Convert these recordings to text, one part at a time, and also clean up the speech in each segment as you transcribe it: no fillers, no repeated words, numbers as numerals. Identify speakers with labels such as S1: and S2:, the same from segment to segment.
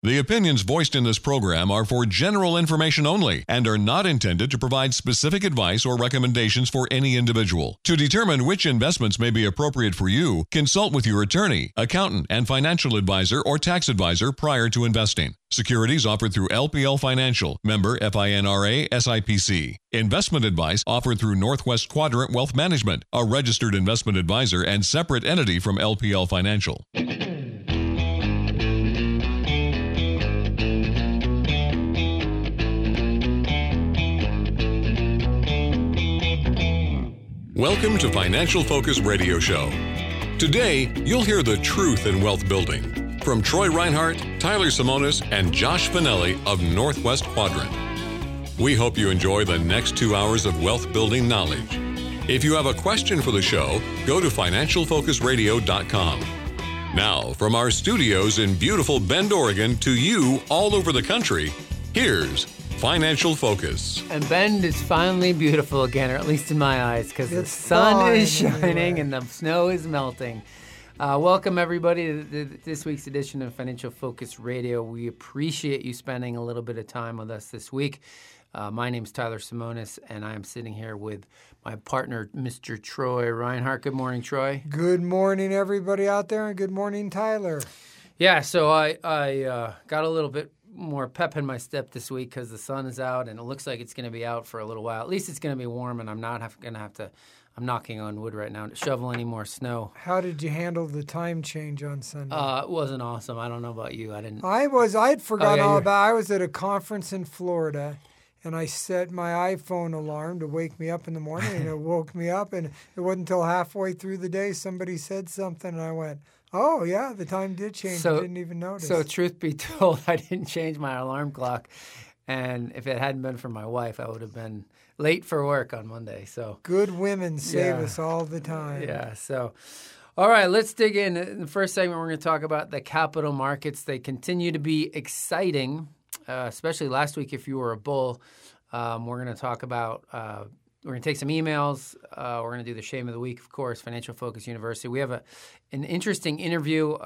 S1: The opinions voiced in this program are for general information only and are not intended to provide specific advice or recommendations for any individual. To determine which investments may be appropriate for you, consult with your attorney, accountant, and financial advisor or tax advisor prior to investing. Securities offered through LPL Financial, member FINRA SIPC. Investment advice offered through Northwest Quadrant Wealth Management, a registered investment advisor and separate entity from LPL Financial. Welcome to Financial Focus Radio Show. Today, you'll hear the truth in wealth building from Troy Reinhardt, Tyler Simonis, and Josh Finelli of Northwest Quadrant. We hope you enjoy the next 2 hours of wealth building knowledge. If you have a question for the show, go to financialfocusradio.com. Now, from our studios in beautiful Bend, Oregon, to you all over the country, here's Financial Focus.
S2: And Bend is finally beautiful again, or at least in my eyes, because the sun is shining and the snow is melting. Welcome, everybody, to this week's edition of Financial Focus Radio. We appreciate you spending a little bit of time with us this week. My name is Tyler Simonis, and I am sitting here with my partner, Mr. Troy Reinhardt. Good morning, Troy.
S3: Good morning, everybody out there, and good morning, Tyler.
S2: Yeah, so I got a little bit more pep in my step this week because the sun is out and it looks like it's going to be out for a little while. At least it's going to be warm, and I'm not going to have to, I'm knocking on wood right now, to shovel any more snow.
S3: How did you handle the time change on Sunday?
S2: It wasn't awesome. I don't know about you.
S3: I had forgotten all about it. I was at a conference in Florida, and I set my iPhone alarm to wake me up in the morning, and it woke me up, and it wasn't until halfway through the day somebody said something, and I went, oh, yeah, the time did change. I didn't even notice.
S2: So truth be told, I didn't change my alarm clock. And if it hadn't been for my wife, I would have been late for work on Monday. So
S3: good women save us all the time.
S2: Yeah. So, all right, let's dig in. In the first segment, we're going to talk about the capital markets. They continue to be exciting, especially last week if you were a bull. We're going to talk about we're going to take some emails. We're going to do the shame of the week, of course, Financial Focus University. We have an interesting interview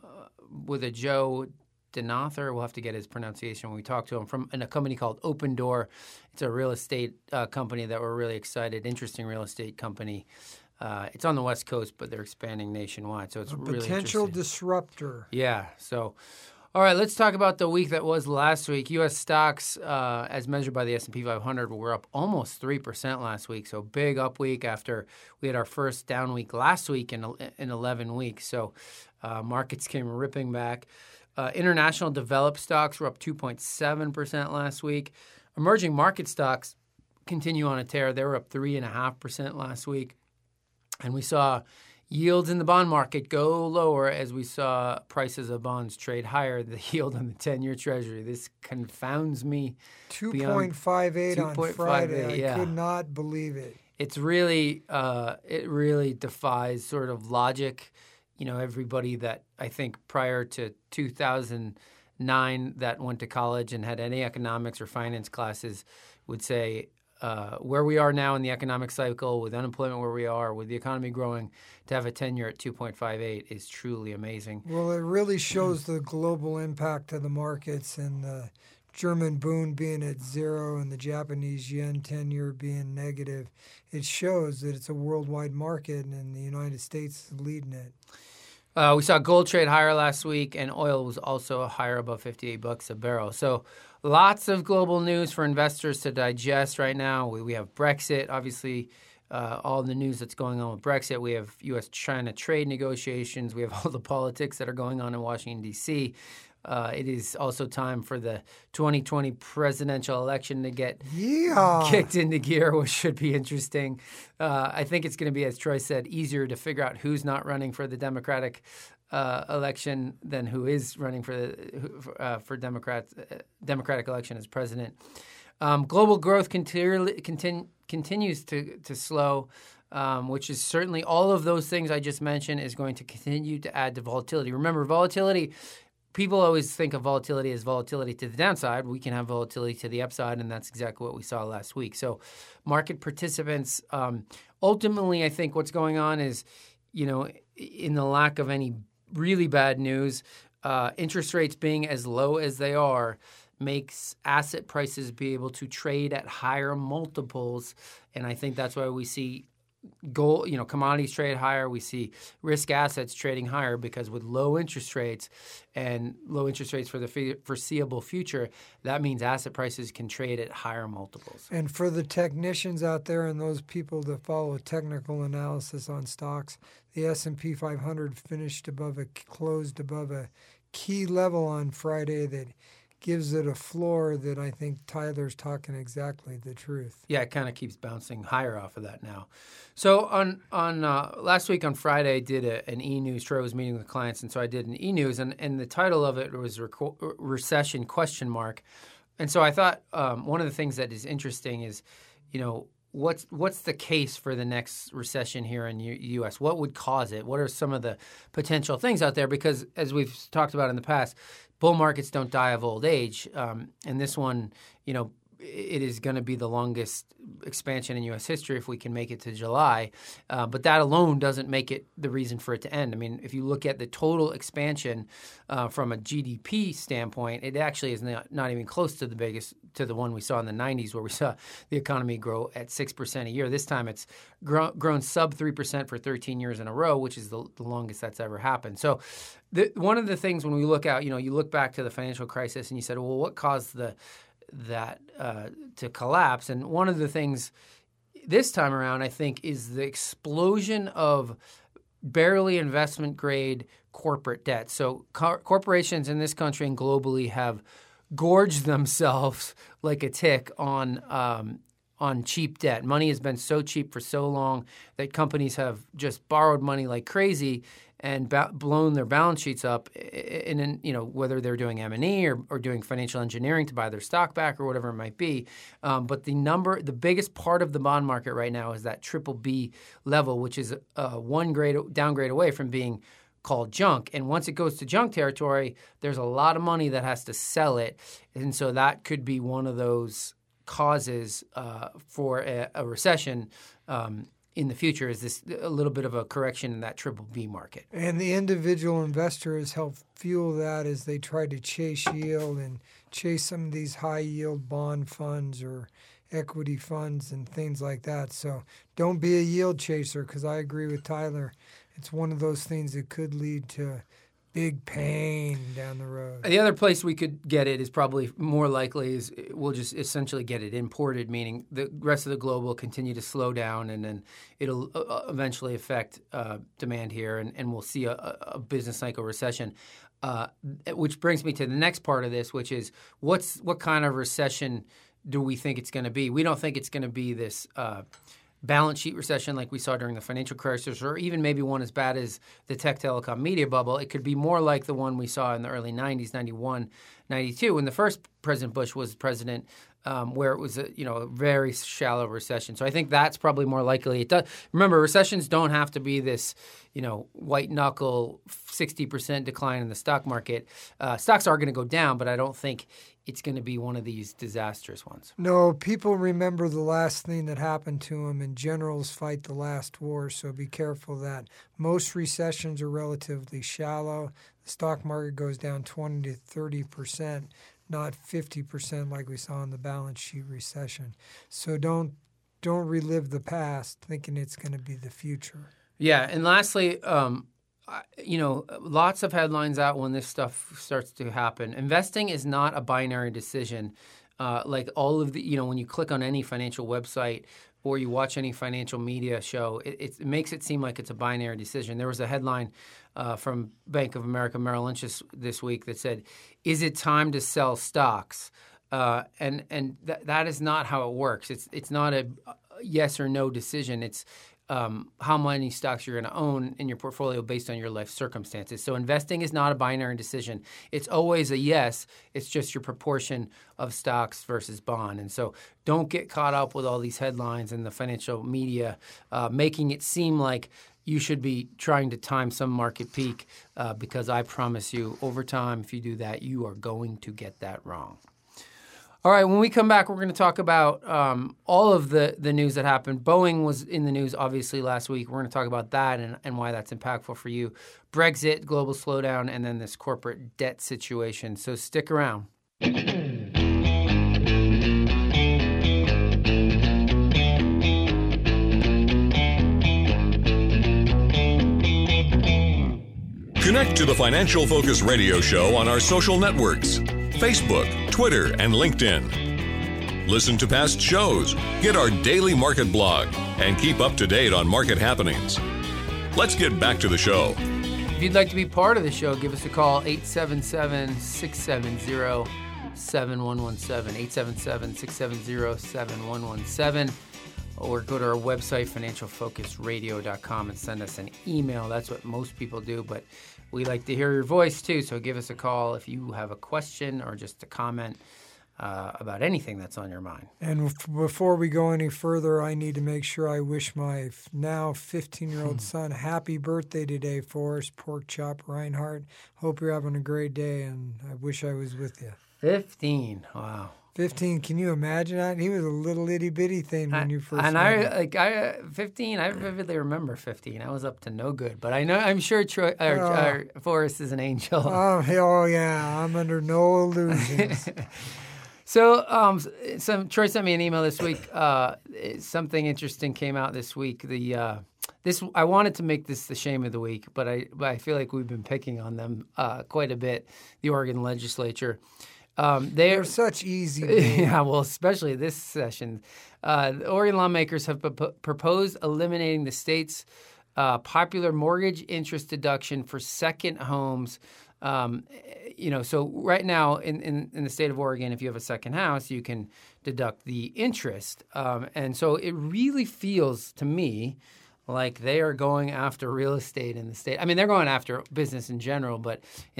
S2: with a Joe Denother. We'll have to get his pronunciation when we talk to him, from a company called Open Door. It's a real estate company that we're really excited, interesting real estate company. It's on the West Coast, but they're expanding nationwide, so it's really
S3: potential disruptor.
S2: Yeah, so... All right, let's talk about the week that was last week. U.S. stocks, as measured by the S&P 500, were up almost 3% last week. So big up week after we had our first down week last week in 11 weeks. So markets came ripping back. International developed stocks were up 2.7% last week. Emerging market stocks continue on a tear. They were up 3.5% last week. And we saw yields in the bond market go lower as we saw prices of bonds trade higher, the yield on the 10-year Treasury. This confounds me.
S3: 2.58 on Friday. I could not believe it.
S2: It's really, it really defies sort of logic. You know, everybody that I think prior to 2009 that went to college and had any economics or finance classes would say, where we are now in the economic cycle, with unemployment where we are, with the economy growing, to have a 10-year at 2.58 is truly amazing.
S3: Well, it really shows the global impact of the markets, and the German Bund being at zero and the Japanese yen 10-year being negative. It shows that it's a worldwide market, and the United States is leading it.
S2: We saw gold trade higher last week, and oil was also higher, above $58 a barrel. So lots of global news for investors to digest right now. We have Brexit, obviously, all the news that's going on with Brexit. We have U.S.-China trade negotiations. We have all the politics that are going on in Washington, D.C. It is also time for the 2020 presidential election to get kicked into gear, which should be interesting. I think it's going to be, as Troy said, easier to figure out who's not running for the Democratic election than who is running for the Democratic election as president. Global growth continues to slow, which is certainly all of those things I just mentioned is going to continue to add to volatility. Remember, volatility. People always think of volatility as volatility to the downside. We can have volatility to the upside, and that's exactly what we saw last week. So market participants, ultimately, I think what's going on is, in the lack of any really bad news, interest rates being as low as they are makes asset prices be able to trade at higher multiples. And I think that's why we see gold, commodities trade higher. We see risk assets trading higher because with low interest rates and low interest rates for the foreseeable future, that means asset prices can trade at higher multiples.
S3: And for the technicians out there and those people that follow technical analysis on stocks, the S&P 500 closed above a key level on Friday that gives it a floor that I think Tyler's talking exactly the truth.
S2: Yeah, it kind of keeps bouncing higher off of that now. So on last week on Friday, I did an e-news. Troy was meeting with clients, and so I did an e-news, and the title of it was Recession ? And so I thought one of the things that is interesting is, what's the case for the next recession here in the U.S.? What would cause it? What are some of the potential things out there? Because as we've talked about in the past, bull markets don't die of old age. And this one, it is going to be the longest expansion in U.S. history if we can make it to July. But that alone doesn't make it the reason for it to end. I mean, if you look at the total expansion from a GDP standpoint, it actually is not even close to the one we saw in the 90s where we saw the economy grow at 6% a year. This time it's grown sub 3% for 13 years in a row, which is the longest that's ever happened. So one of the things when we look out, you look back to the financial crisis and you said, well, what caused that to collapse? And one of the things this time around, I think, is the explosion of barely investment-grade corporate debt. So corporations in this country and globally have gorged themselves like a tick on cheap debt. Money has been so cheap for so long that companies have just borrowed money like crazy and blown their balance sheets up, in whether they're doing M&E or doing financial engineering to buy their stock back or whatever it might be. But the biggest part of the bond market right now is that BBB level, which is one downgrade away from being called junk. And once it goes to junk territory, there's a lot of money that has to sell it. And so that could be one of those causes for a recession in the future, is this a little bit of a correction in that BBB market.
S3: And the individual investors help fuel that as they try to chase yield and chase some of these high-yield bond funds or equity funds and things like that. So don't be a yield chaser, because I agree with Tyler. It's one of those things that could lead to big pain down the road.
S2: The other place we could get it is probably more likely is we'll just essentially get it imported, meaning the rest of the globe will continue to slow down, and then it'll eventually affect demand here, and we'll see a business cycle recession. Which brings me to the next part of this, which is what kind of recession do we think it's going to be? We don't think it's going to be this balance sheet recession like we saw during the financial crisis, or even maybe one as bad as the tech telecom media bubble. It could be more like the one we saw in the early 90s, 91, 92, when the first President Bush was president, where it was a very shallow recession. So I think that's probably more likely. It does. Remember, recessions don't have to be this white knuckle 60% decline in the stock market. Stocks are going to go down, but I don't think it's going to be one of these disastrous ones.
S3: No, people remember the last thing that happened to them, and generals fight the last war, so be careful of that. Most recessions are relatively shallow. The stock market goes down 20 to 30%, not 50% like we saw in the balance sheet recession. So don't relive the past thinking it's going to be the future.
S2: Yeah, and lastly, lots of headlines out when this stuff starts to happen. Investing is not a binary decision. Like all of the, when you click on any financial website or you watch any financial media show, it makes it seem like it's a binary decision. There was a headline from Bank of America Merrill Lynch this week that said, "Is it time to sell stocks?" And that is not how it works. It's not a yes or no decision. It's how many stocks you're going to own in your portfolio based on your life circumstances. So investing is not a binary decision. It's always a yes. It's just your proportion of stocks versus bond. And so don't get caught up with all these headlines in the financial media making it seem like you should be trying to time some market peak because I promise you over time, if you do that, you are going to get that wrong. All right, when we come back, we're going to talk about all of the news that happened. Boeing was in the news, obviously, last week. We're going to talk about that and why that's impactful for you. Brexit, global slowdown, and then this corporate debt situation. So stick around.
S1: Connect to the Financial Focus Radio Show on our social networks, Facebook, Twitter, and LinkedIn. Listen to past shows, get our daily market blog, and keep up to date on market happenings. Let's get back to the show.
S2: If you'd like to be part of the show, give us a call, 877-670-7117, 877-670-7117, or go to our website, financialfocusradio.com, and send us an email. That's what most people do, but we like to hear your voice too, so give us a call if you have a question or just a comment about anything that's on your mind.
S3: And before we go any further, I need to make sure I wish my now 15-year-old son happy birthday today, Forrest Pork Chop Reinhardt. Hope you're having a great day, and I wish I was with you.
S2: 15, wow.
S3: 15, can you imagine that? He was a little itty-bitty thing when you first met him.
S2: 15, I vividly remember 15. I was up to no good, but I'm sure Forrest is an angel.
S3: Oh, yeah, I'm under no illusions.
S2: So, Troy sent me an email this week. Something interesting came out this week. I wanted to make this the shame of the week, but I feel like we've been picking on them quite a bit. The Oregon legislature.
S3: They're such easy.
S2: Yeah, well, especially this session. The Oregon lawmakers have proposed eliminating the state's popular mortgage interest deduction for second homes. So right now in the state of Oregon, if you have a second house, you can deduct the interest. And so it really feels to me like they are going after real estate in the state. I mean, they're going after business in general, but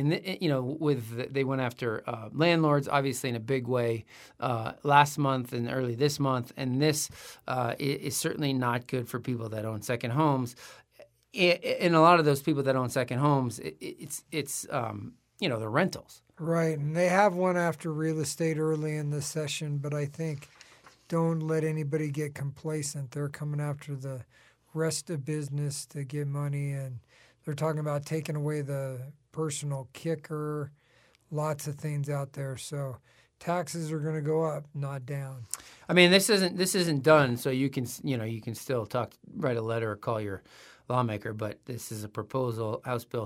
S2: they went after landlords, obviously in a big way last month and early this month. And this is certainly not good for people that own second homes. And a lot of those people that own second homes, it's the rentals.
S3: Right, and they have one after real estate early in the session, but I think don't let anybody get complacent. They're coming after the rest of business to get money, and they're talking about taking away the personal kicker, lots of things out there. So taxes are going to go up, not down.
S2: I mean, this isn't done, so you can still write a letter or call your lawmaker, but this is a proposal, House Bill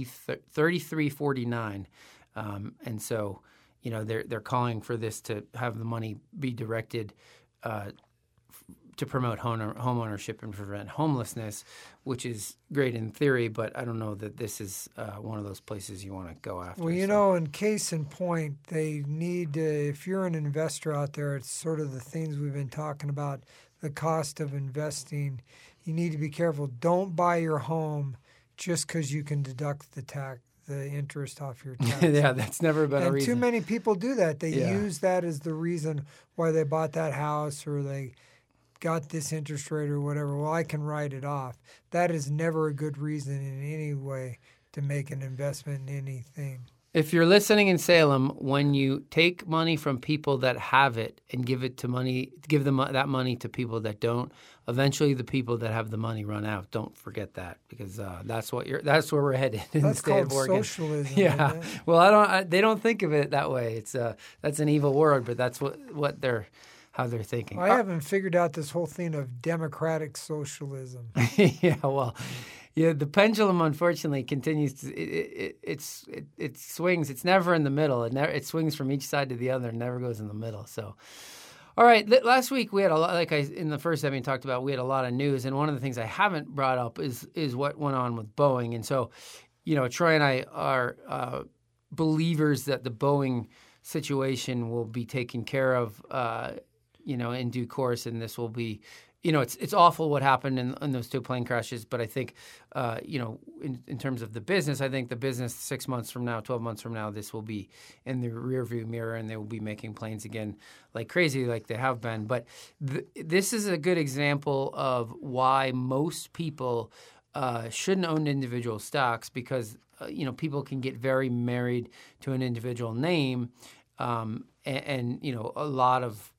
S2: 3349, and so they're calling for this to have the money be directed to promote home ownership and prevent homelessness, which is great in theory, but I don't know that this is one of those places you want to go after.
S3: Well, in case in point, they need to, if you're an investor out there, it's sort of the things we've been talking about, the cost of investing. You need to be careful. Don't buy your home just because you can deduct the interest off your tax.
S2: Yeah, that's never been a reason.
S3: And too many people do that. They use that as the reason why they bought that house or they got this interest rate or whatever. Well, I can write it off. That is never a good reason in any way to make an investment in anything.
S2: If you're listening in Salem, when you take money from people that have it and give them that money to people that don't, eventually the people that have the money run out. Don't forget that, because that's where we're headed in the state of Oregon.
S3: That's called socialism.
S2: Yeah. Well, they don't think of it that way. It's that's an evil word, but that's how they're thinking.
S3: I haven't figured out this whole thing of democratic socialism.
S2: Yeah, well, the pendulum unfortunately continues to it swings. It's never in the middle. It swings from each side to the other and never goes in the middle. So, all right. Last week we had a lot, in the first segment talked about, we had a lot of news, and one of the things I haven't brought up is what went on with Boeing. And so, Troy and I are believers that the Boeing situation will be taken care of, in due course, and this will be. It's awful what happened in those two plane crashes, but I think, in terms of the business, I think the business 6 months from now, 12 months from now, this will be in the rearview mirror, and they will be making planes again like crazy, like they have been. But this is a good example of why most people shouldn't own individual stocks, because people can get very married to an individual name. and a lot of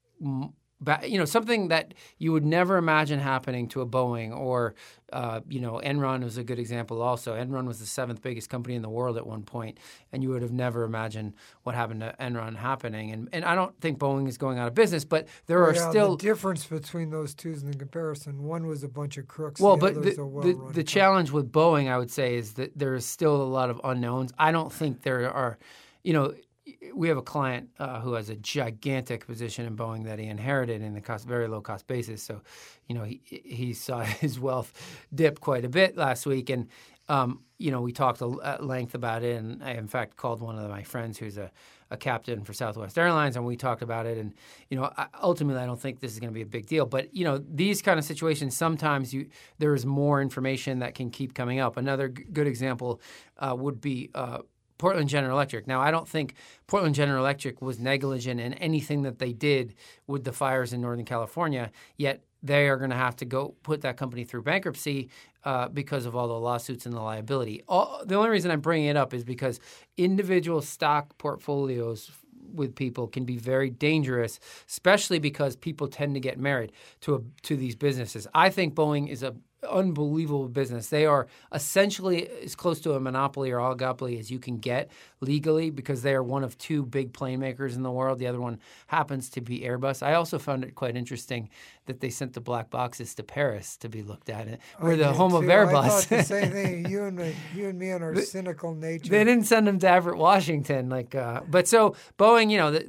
S2: something that you would never imagine happening to a Boeing or, Enron was a good example also. Enron was the 7th biggest company in the world at one point, and you would have never imagined what happened to Enron happening. And I don't think Boeing is going out of business, but there are still...
S3: The difference between those two is in comparison. One was a bunch of crooks.
S2: Well, but the challenge with Boeing, I would say, is that there is still a lot of unknowns. I don't think there are, we have a client who has a gigantic position in Boeing that he inherited in the very low cost basis. So, he saw his wealth dip quite a bit last week, and we talked at length about it. And I, in fact, called one of my friends who's a captain for Southwest Airlines, and we talked about it. And ultimately, I don't think this is going to be a big deal. But these kind of situations, sometimes there is more information that can keep coming up. Another good example would be Portland General Electric. Now, I don't think Portland General Electric was negligent in anything that they did with the fires in Northern California, yet they are going to have to go put that company through bankruptcy because of all the lawsuits and the liability. The only reason I'm bringing it up is because individual stock portfolios with people can be very dangerous, especially because people tend to get married to these businesses. I think Boeing is an unbelievable business. They are essentially as close to a monopoly or oligopoly as you can get legally because they are one of 2 big plane makers in the world. The other one happens to be Airbus. I also found it quite interesting that they sent the black boxes to Paris to be looked at. We're the home of Airbus.
S3: I thought the same thing. You and me and our cynical nature.
S2: They didn't send them to Everett, Washington. But so Boeing,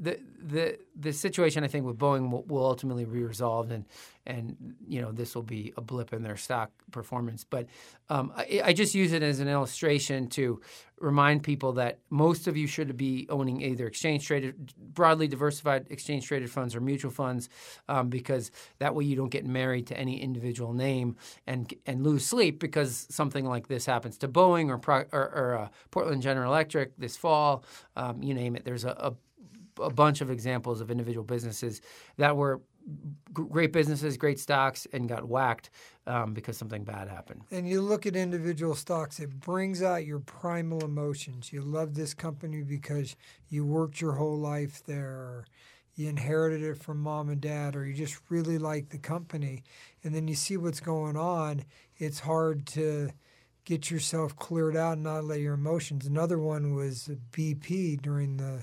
S2: the situation I think with Boeing will ultimately be resolved, and this will be a blip in their stock performance. But I just use it as an illustration to remind people that most of you should be owning either exchange-traded, broadly diversified exchange-traded funds or mutual funds, because that way you don't get married to any individual name and lose sleep because something like this happens to Boeing or Portland General Electric this fall. You name it. There's a bunch of examples of individual businesses that were great businesses, great stocks, and got whacked because something bad happened.
S3: And you look at individual stocks, it brings out your primal emotions. You love this company because you worked your whole life there, or you inherited it from mom and dad, or you just really like the company. And then you see what's going on. It's hard to get yourself cleared out and not let your emotions. Another one was BP during the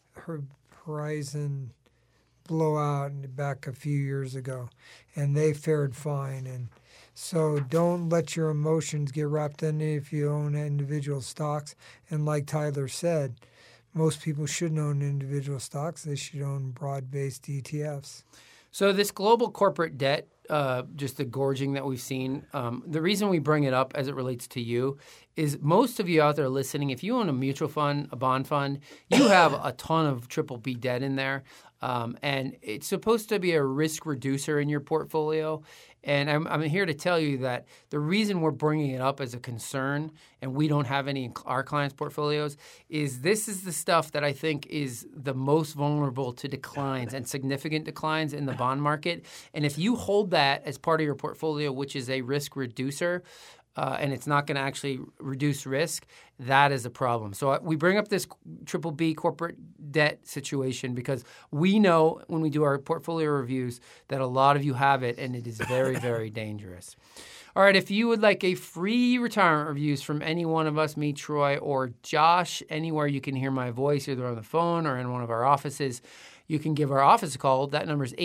S3: Horizon blowout back a few years ago, and they fared fine. And so don't let your emotions get wrapped in it if you own individual stocks. And like Tyler said, most people shouldn't own individual stocks. They should own broad-based ETFs.
S2: So this global corporate debt, just the gorging that we've seen, the reason we bring it up as it relates to you is most of you out there listening, if you own a mutual fund, a bond fund, you have a ton of BBB debt in there. And it's supposed to be a risk reducer in your portfolio. And I'm here to tell you that the reason we're bringing it up as a concern, and we don't have any in our clients' portfolios, is this is the stuff that I think is the most vulnerable to declines and significant declines in the bond market. And if you hold that as part of your portfolio, which is a risk reducer, and it's not going to actually reduce risk, that is a problem. So we bring up this BBB corporate debt situation because we know when we do our portfolio reviews that a lot of you have it, and it is very, very dangerous. All right, if you would like a free retirement reviews from any one of us, me, Troy, or Josh, anywhere you can hear my voice, either on the phone or in one of our offices, you can give our office a call. That number is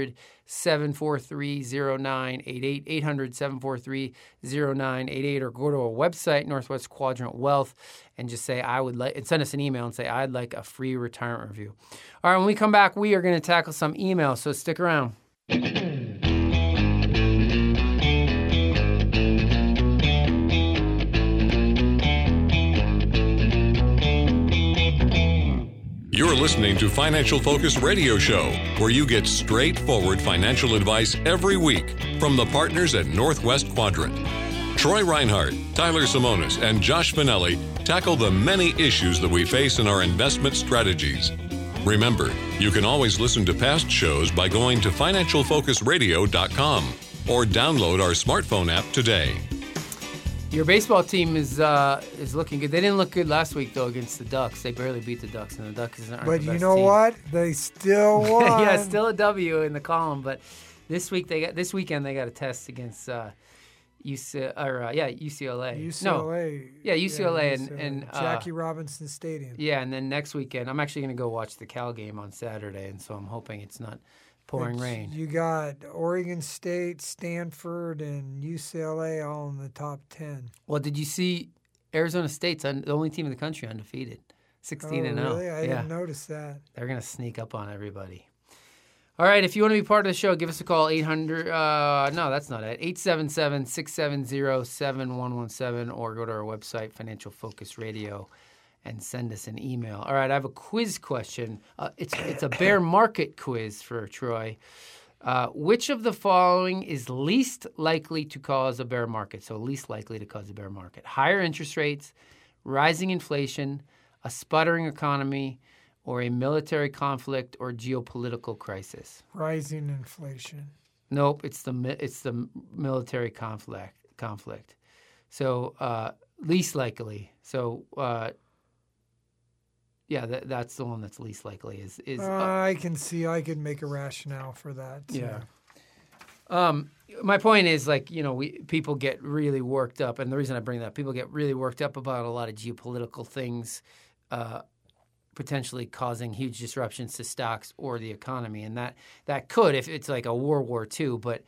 S2: 800-743-0988, 800-743-0988, or go to our website, Northwest Quadrant Wealth, and just say, and send us an email and say, I'd like a free retirement review. All right, when we come back, we are going to tackle some emails, so stick around.
S1: You're listening to Financial Focus Radio Show, where you get straightforward financial advice every week from the partners at Northwest Quadrant. Troy Reinhardt, Tyler Simonis, and Josh Finelli tackle the many issues that we face in our investment strategies. Remember, you can always listen to past shows by going to financialfocusradio.com or download our smartphone app today.
S2: Your baseball team is looking good. They didn't look good last week though against the Ducks. They barely beat the Ducks, and the Ducks aren't the best
S3: But you know
S2: team.
S3: what? They still won.
S2: Yeah, still a W in the column. But this weekend they got a test against UCLA.
S3: UCLA.
S2: No, yeah, UCLA and
S3: Jackie Robinson Stadium.
S2: Yeah, and then next weekend I'm actually going to go watch the Cal game on Saturday, and so I'm hoping it's not pouring rain.
S3: You got Oregon State, Stanford, and UCLA all in the top 10.
S2: Well, did you see Arizona State's the only team in the country undefeated, 16-0.
S3: Really? I didn't notice that.
S2: They're going to sneak up on everybody. All right, if you want to be part of the show, give us a call, 800, no, that's not it, 877-670-7117, or go to our website, Financial Focus Radio, and send us an email. All right, I have a quiz question. It's a bear market quiz for Troy. Which of the following is least likely to cause a bear market? So least likely to cause a bear market. Higher interest rates, rising inflation, a sputtering economy, or a military conflict or geopolitical crisis?
S3: Rising inflation.
S2: Nope, it's the military conflict. So least likely. So that's the one that's least likely.
S3: I can see. I could make a rationale for that. Too.
S2: Yeah. My point is, people get really worked up, and the reason I bring that up, people get really worked up about a lot of geopolitical things. Potentially causing huge disruptions to stocks or the economy, and that could, if it's like a World War II. But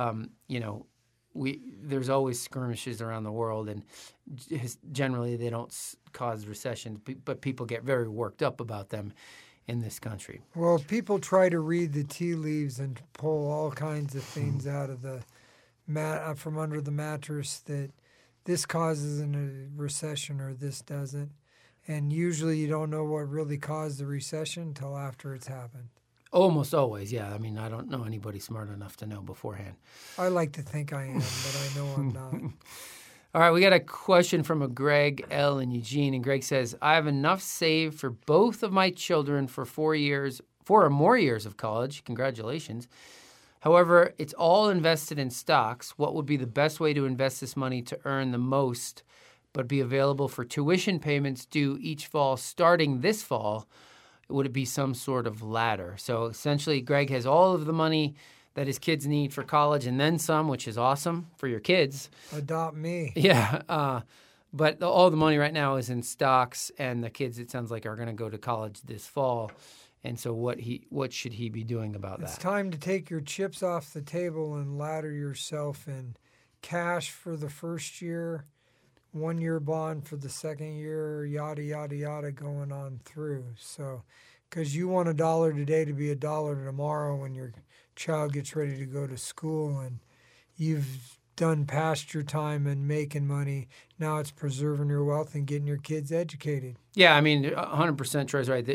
S2: there's always skirmishes around the world, and generally they don't cause recessions. But people get very worked up about them in this country.
S3: Well, people try to read the tea leaves and pull all kinds of things out of the from under the mattress that this causes a recession or this doesn't. And usually you don't know what really caused the recession until after it's happened.
S2: Almost always, yeah. I mean, I don't know anybody smart enough to know beforehand.
S3: I like to think I am, but I know I'm not.
S2: All right, we got a question from a Greg L. in Eugene. And Greg says, I have enough saved for both of my children for 4 or more years of college. Congratulations. However, it's all invested in stocks. What would be the best way to invest this money to earn the most but be available for tuition payments due each fall starting this fall? Would it be some sort of ladder? So essentially, Greg has all of the money that his kids need for college and then some, which is awesome for your kids.
S3: Adopt me.
S2: Yeah. But all the money right now is in stocks, and the kids, it sounds like, are going to go to college this fall. And so what should he be doing about that?
S3: It's time to take your chips off the table and ladder yourself in cash for the first year, 1-year bond for the second year, yada, yada, yada, going on through. So, because you want $1 today to be $1 tomorrow when your child gets ready to go to school, and you've done past your time and making money. Now it's preserving your wealth and getting your kids educated.
S2: Yeah, I mean, 100% Troy's right.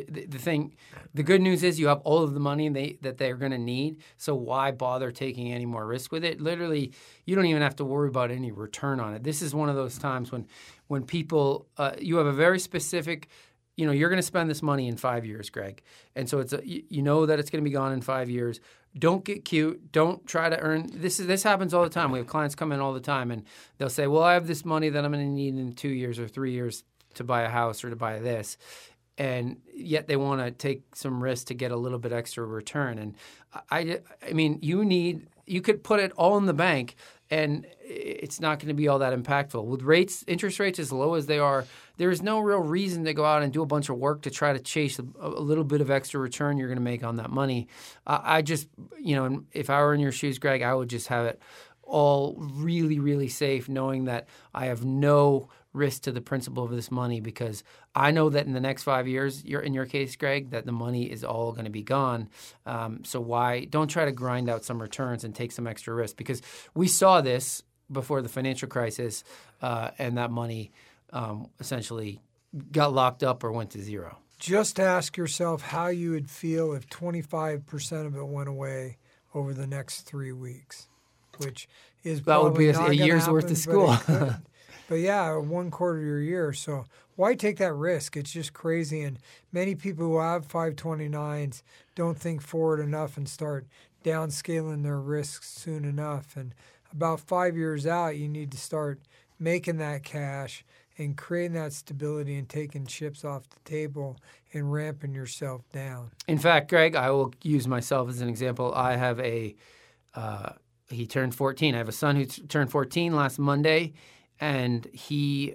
S2: The good news is you have all of the money that they're going to need, so why bother taking any more risk with it? Literally, you don't even have to worry about any return on it. This is one of those times when people, you have a very specific, you're going to spend this money in 5 years, Greg. And so you know that it's going to be gone in 5 years. Don't get cute. Don't try to earn. This happens all the time. We have clients come in all the time, and they'll say, well, I have this money that I'm going to need in 2 years or 3 years to buy a house or to buy this. And yet they want to take some risk to get a little bit extra return. And I mean, you could put it all in the bank, and it's not going to be all that impactful. With interest rates as low as they are, there is no real reason to go out and do a bunch of work to try to chase a little bit of extra return you're going to make on that money. I just, if I were in your shoes, Greg, I would just have it all really, really safe, knowing that I have no risk to the principal of this money, because I know that in the next 5 years, in your case, Greg, that the money is all going to be gone. So don't try to grind out some returns and take some extra risk, because we saw this before the financial crisis, and that money essentially got locked up or went to zero.
S3: Just ask yourself how you would feel if 25% of it went away over the next 3 weeks, which is
S2: that would be
S3: a
S2: year's worth of school.
S3: But yeah, 1/4 of your year. So why take that risk? It's just crazy. And many people who have 529s don't think forward enough and start downscaling their risks soon enough. And about 5 years out, you need to start making that cash and creating that stability and taking chips off the table and ramping yourself down.
S2: In fact, Greg, I will use myself as an example. I have he turned 14. I have a son who turned 14 last Monday, and he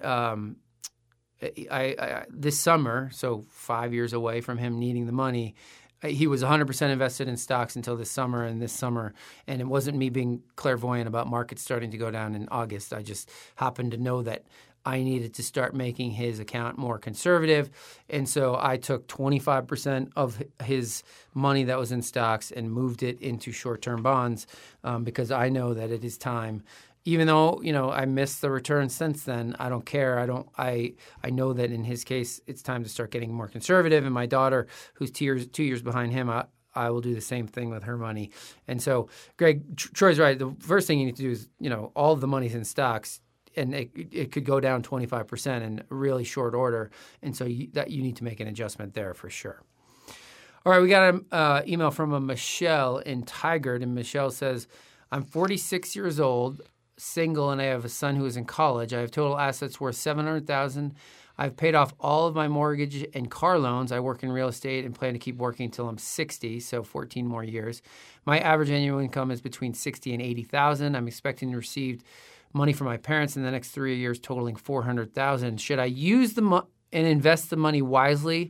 S2: this summer, so 5 years away from him needing the money, he was 100% invested in stocks until this summer, and it wasn't me being clairvoyant about markets starting to go down in August. I just happened to know that I needed to start making his account more conservative, and so I took 25% of his money that was in stocks and moved it into short-term bonds because I know that it is time. Even though, I missed the return since then, I don't care. I know that in his case, it's time to start getting more conservative. And my daughter, who's 2 years behind him, I will do the same thing with her money. And so, Greg, Troy's right. The first thing you need to do is, all of the money's in stocks, and it could go down 25% in really short order. And so you need to make an adjustment there for sure. All right, we got an email from a Michelle in Tigard, and Michelle says, I'm 46 years old, single, and I have a son who is in college. I have total assets worth $700,000. I've paid off all of my mortgage and car loans. I work in real estate and plan to keep working until I'm 60, so 14 more years. My average annual income is between $60,000 and $80,000. I'm expecting to receive money from my parents in the next 3 years, totaling $400,000. Should I use and invest the money wisely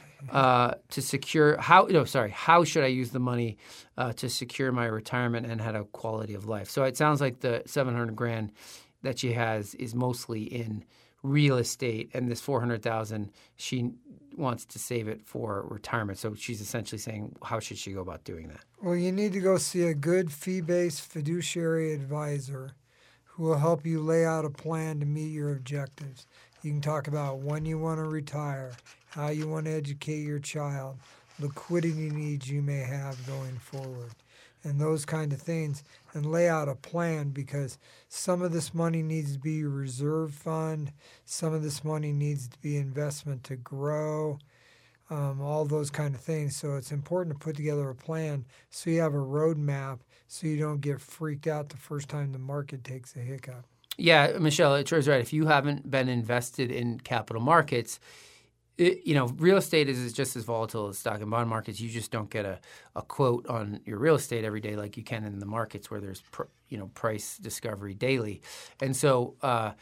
S2: to secure? How should I use the money to secure my retirement and have a quality of life? So it sounds like the $700,000 that she has is mostly in real estate, and this $400,000 she wants to save it for retirement. So she's essentially saying, how should she go about doing that?
S3: Well, you need to go see a good fee-based fiduciary advisor who will help you lay out a plan to meet your objectives. You can talk about when you want to retire, how you want to educate your child, liquidity needs you may have going forward, and those kind of things, and lay out a plan, because some of this money needs to be your reserve fund, some of this money needs to be investment to grow, all those kind of things. So it's important to put together a plan so you have a roadmap so you don't get freaked out the first time the market takes a hiccup.
S2: Yeah, Michelle, Troy's right. If you haven't been invested in capital markets, real estate is just as volatile as stock and bond markets. You just don't get a quote on your real estate every day like you can in the markets where there's price discovery daily. And so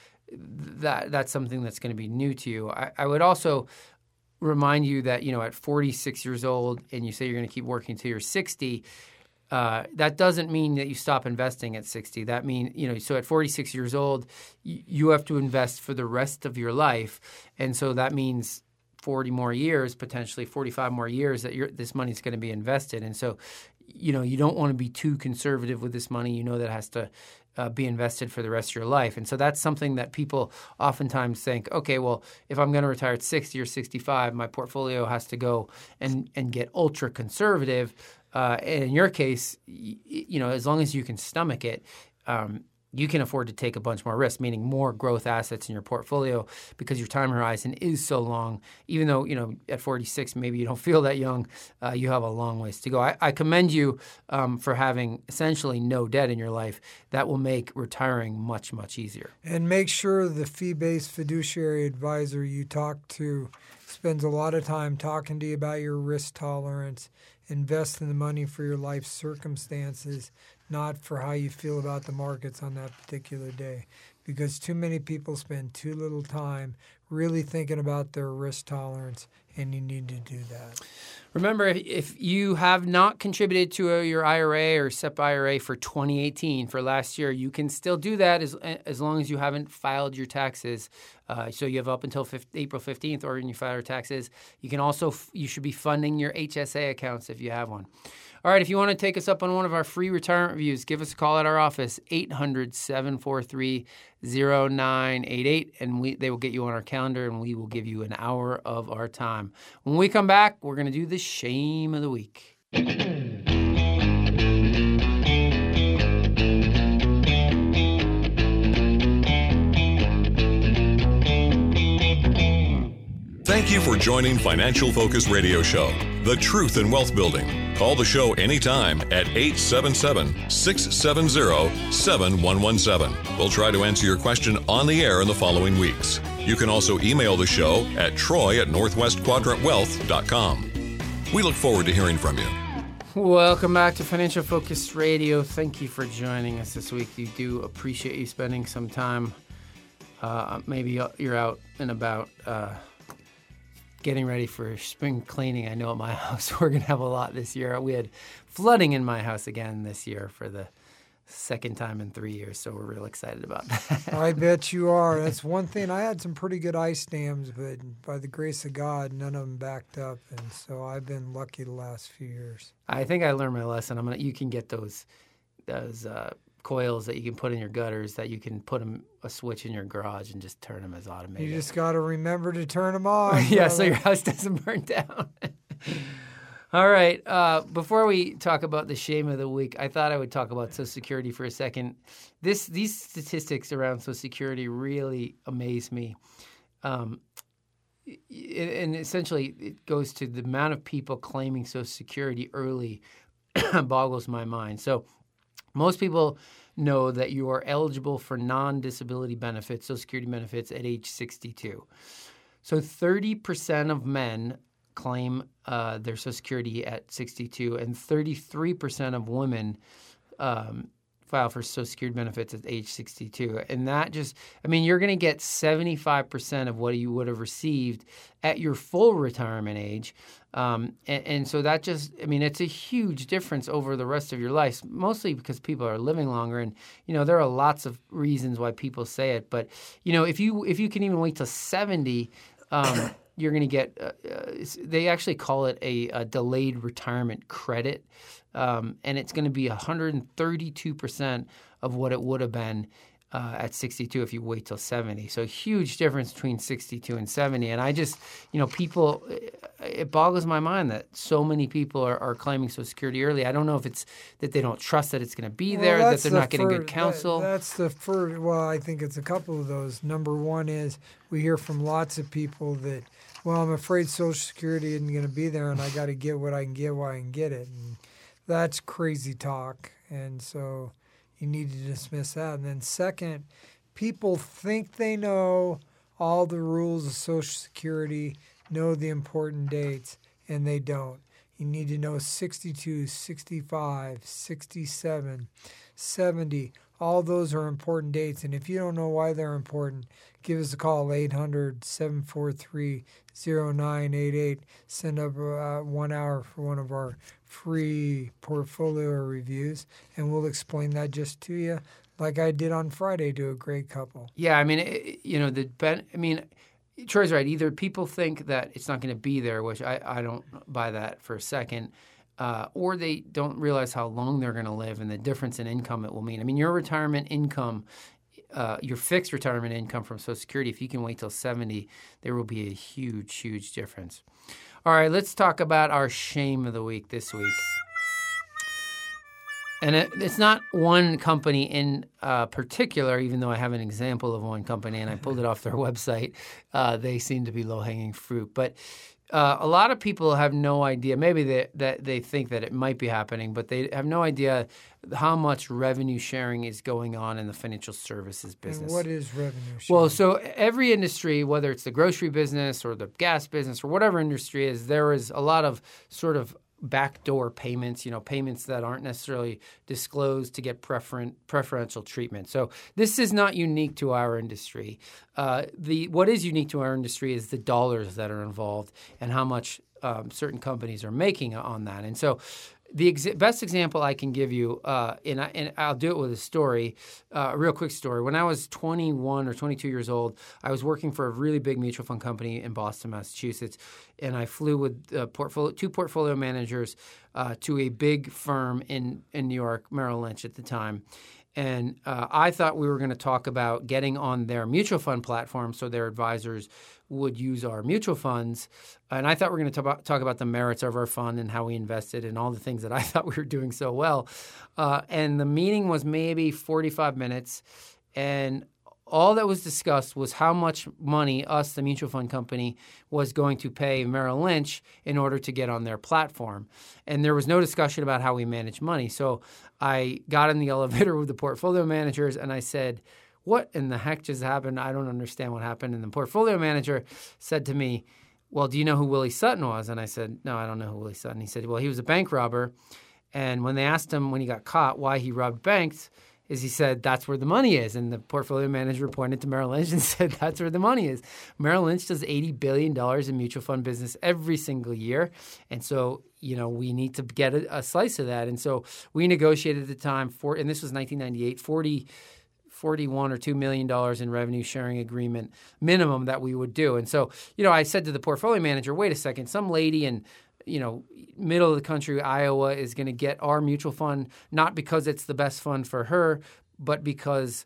S2: that's something that's going to be new to you. I would also remind you that at 46 years old, and you say you're going to keep working until you're 60. That doesn't mean that you stop investing at 60. That means, so at 46 years old, you have to invest for the rest of your life. And so that means 40 more years, potentially 45 more years that this money is going to be invested. And so, you don't want to be too conservative with this money. That it has to be invested for the rest of your life. And so that's something that people oftentimes think, okay, well, if I'm going to retire at 60 or 65, my portfolio has to go and get ultra conservative. And in your case, as long as you can stomach it, you can afford to take a bunch more risk, meaning more growth assets in your portfolio, because your time horizon is so long. Even though, at 46, maybe you don't feel that young, you have a long ways to go. I commend you for having essentially no debt in your life. That will make retiring much, much easier.
S3: And make sure the fee-based fiduciary advisor you talk to spends a lot of time talking to you about your risk tolerance, investing the money for your life circumstances, not for how you feel about the markets on that particular day. Because too many people spend too little time really thinking about their risk tolerance, and you need to do that.
S2: Remember, if you have not contributed to your IRA or SEP IRA for 2018, for last year, you can still do that as long as you haven't filed your taxes. So you have up until April 15th, or when you file your taxes. You can also you should be funding your HSA accounts if you have one. All right, if you want to take us up on one of our free retirement reviews, give us a call at our office, 800-743-0988, and they will get you on our calendar, and we will give you an hour of our time. When we come back, we're going to do the shame of the week.
S1: Thank you for joining Financial Focus Radio Show, The Truth in Wealth Building. Call the show anytime at 877-670-7117. We'll try to answer your question on the air in the following weeks. You can also email the show at troy@northwestquadrantwealth.com. We look forward to hearing from you.
S2: Welcome back to Financial Focus Radio. Thank you for joining us this week. We do appreciate you spending some time. Maybe you're out and about getting ready for spring cleaning. I know at my house we're going to have a lot this year. We had flooding in my house again this year for the second time in 3 years, so we're real excited about that.
S3: I bet you are. That's one thing. I had some pretty good ice dams, but by the grace of God, none of them backed up, and so I've been lucky the last few years.
S2: I think I learned my lesson. You can get those coils that you can put in your gutters that you can put a switch in your garage and just turn them as automated.
S3: You just got to remember to turn them on.
S2: Yeah, so your house doesn't burn down. All right. Before we talk about the shame of the week, I thought I would talk about Social Security for a second. These statistics around Social Security really amaze me. And essentially, it goes to the amount of people claiming Social Security early boggles my mind. So most people know that you are eligible for non-disability benefits, Social Security benefits, at age 62. So 30% of men claim their Social Security at 62, and 33% of women file for Social Security benefits at age 62. And that you're going to get 75% of what you would have received at your full retirement age. And so that it's a huge difference over the rest of your life, mostly because people are living longer. And, there are lots of reasons why people say it. But, if you can even wait till 70, you're going to get they actually call it a delayed retirement credit, and it's going to be 132% of what it would have been at 62 if you wait till 70. So huge difference between 62 and 70. And I just, people, it boggles my mind that so many people are claiming Social Security early. I don't know if it's that they don't trust that it's going to be there, that they're not getting good counsel.
S3: That's the first. Well, I think it's a couple of those. Number one is we hear from lots of people that, well, I'm afraid Social Security isn't going to be there, and I got to get what I can get while I can get it. And that's crazy talk. And so you need to dismiss that. And then second, people think they know all the rules of Social Security, know the important dates, and they don't. You need to know 62, 65, 67, 70. All those are important dates. And if you don't know why they're important, give us a call, 800-743-0988. Send up 1 hour for one of our free portfolio reviews, and we'll explain that just to you like I did on Friday to a great couple.
S2: Yeah, Troy's right. Either people think that it's not going to be there, which I don't buy that for a second, or they don't realize how long they're going to live and the difference in income it will mean. Your retirement income, your fixed retirement income from Social Security, if you can wait till 70, there will be a huge, huge difference. All right, let's talk about our shame of the week this week. And it's not one company in particular, even though I have an example of one company and I pulled it off their website. They seem to be low-hanging fruit. But a lot of people have no idea. Maybe they think that it might be happening, but they have no idea how much revenue sharing is going on in the financial services business.
S3: And what is revenue sharing?
S2: Well, so every industry, whether it's the grocery business or the gas business or whatever industry is, there is a lot of sort of backdoor payments, payments that aren't necessarily disclosed to get preferential treatment. So this is not unique to our industry. What is unique to our industry is the dollars that are involved and how much certain companies are making on that. And so the best example I can give you, and I'll do it with a story, a real quick story. When I was 21 or 22 years old, I was working for a really big mutual fund company in Boston, Massachusetts, and I flew with two portfolio managers to a big firm in New York, Merrill Lynch at the time. And I thought we were going to talk about getting on their mutual fund platform so their advisors would use our mutual funds. And I thought we were going to talk about the merits of our fund and how we invested and all the things that I thought we were doing so well. And the meeting was maybe 45 minutes. And all that was discussed was how much money us, the mutual fund company, was going to pay Merrill Lynch in order to get on their platform. And there was no discussion about how we manage money. So I got in the elevator with the portfolio managers and I said, what in the heck just happened? I don't understand what happened. And the portfolio manager said to me, well, do you know who Willie Sutton was? And I said, no, I don't know who Willie Sutton. He said, well, he was a bank robber. And when they asked him when he got caught why he robbed banks, he said, that's where the money is. And the portfolio manager pointed to Merrill Lynch and said, that's where the money is. Merrill Lynch does $80 billion in mutual fund business every single year. And so, we need to get a slice of that. And so we negotiated at the time, and this was 1998, $41 or $2 million in revenue sharing agreement minimum that we would do. And so, I said to the portfolio manager, wait a second, some lady in middle of the country, Iowa, is going to get our mutual fund, not because it's the best fund for her, but because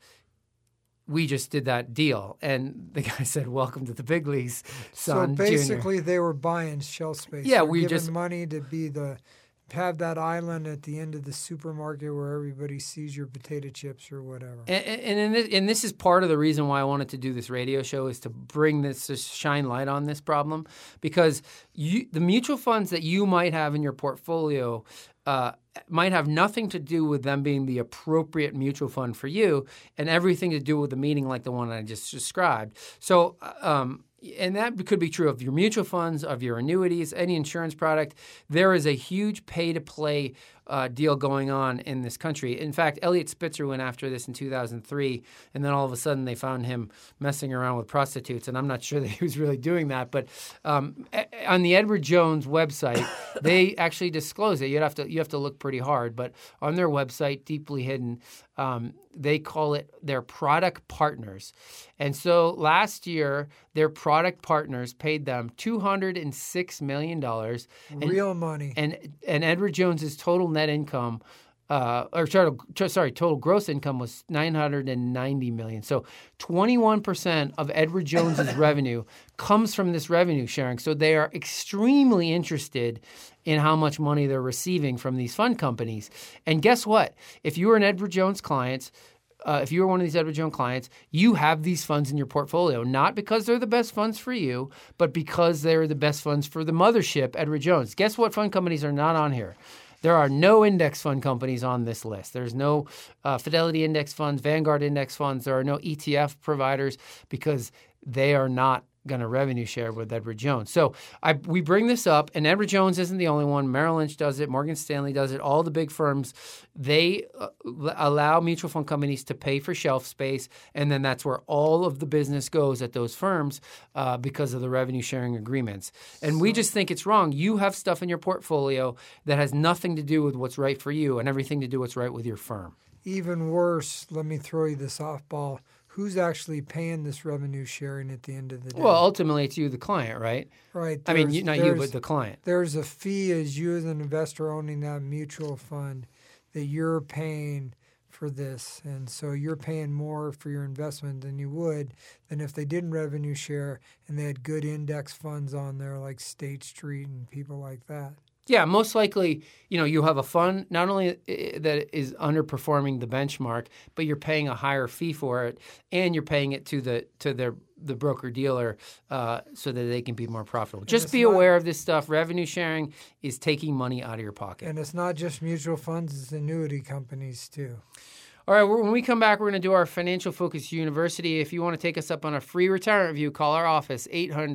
S2: we just did that deal. And the guy said, welcome to the big leagues, son.
S3: So basically they were buying shelf space.
S2: Yeah,
S3: we just money to have that island at the end of the supermarket where everybody sees your potato chips or whatever.
S2: And this is part of the reason why I wanted to do this radio show, is to bring this, to shine light on this problem, because the mutual funds that you might have in your portfolio might have nothing to do with them being the appropriate mutual fund for you, and everything to do with the meeting like the one I just described. So and that could be true of your mutual funds, of your annuities, any insurance product. There is a huge pay-to-play deal going on in this country. In fact, Elliot Spitzer went after this in 2003, and then all of a sudden they found him messing around with prostitutes, and I'm not sure that he was really doing that. But on the Edward Jones website, they actually disclose it. You have to look pretty hard, but on their website, deeply hidden, they call it their product partners. And so last year, their product partners paid them $206 million.
S3: Real money.
S2: And Edward Jones's total net income, total gross income was $990 million. So 21% of Edward Jones's revenue comes from this revenue sharing. So they are extremely interested in how much money they're receiving from these fund companies. And guess what? If you were an Edward Jones client, if you were one of these Edward Jones clients, you have these funds in your portfolio, not because they're the best funds for you, but because they're the best funds for the mothership, Edward Jones. Guess what fund companies are not on here? There are no index fund companies on this list. There's no Fidelity index funds, Vanguard index funds. There are no ETF providers because they are not going to revenue share with Edward Jones. So we bring this up, and Edward Jones isn't the only one. Merrill Lynch does it. Morgan Stanley does it. All the big firms, they allow mutual fund companies to pay for shelf space, and then that's where all of the business goes at those firms because of the revenue sharing agreements. And we just think it's wrong. You have stuff in your portfolio that has nothing to do with what's right for you and everything to do what's right with your firm.
S3: Even worse, let me throw you the softball. Who's actually paying this revenue sharing at the end of the day?
S2: Well, ultimately, it's you, the client, right?
S3: Right.
S2: I mean, not you, but the client.
S3: There's a fee as you as an investor owning that mutual fund that you're paying for this. And so you're paying more for your investment than you would than if they didn't revenue share and they had good index funds on there like State Street and people like that.
S2: Yeah, most likely, you have a fund not only that is underperforming the benchmark, but you're paying a higher fee for it, and you're paying it to the broker dealer so that they can be more profitable. And just be aware of this stuff. Revenue sharing is taking money out of your pocket.
S3: And it's not just mutual funds; it's annuity companies too.
S2: All right, when we come back, we're going to do our Financial Focus University. If you want to take us up on a free retirement review, call our office,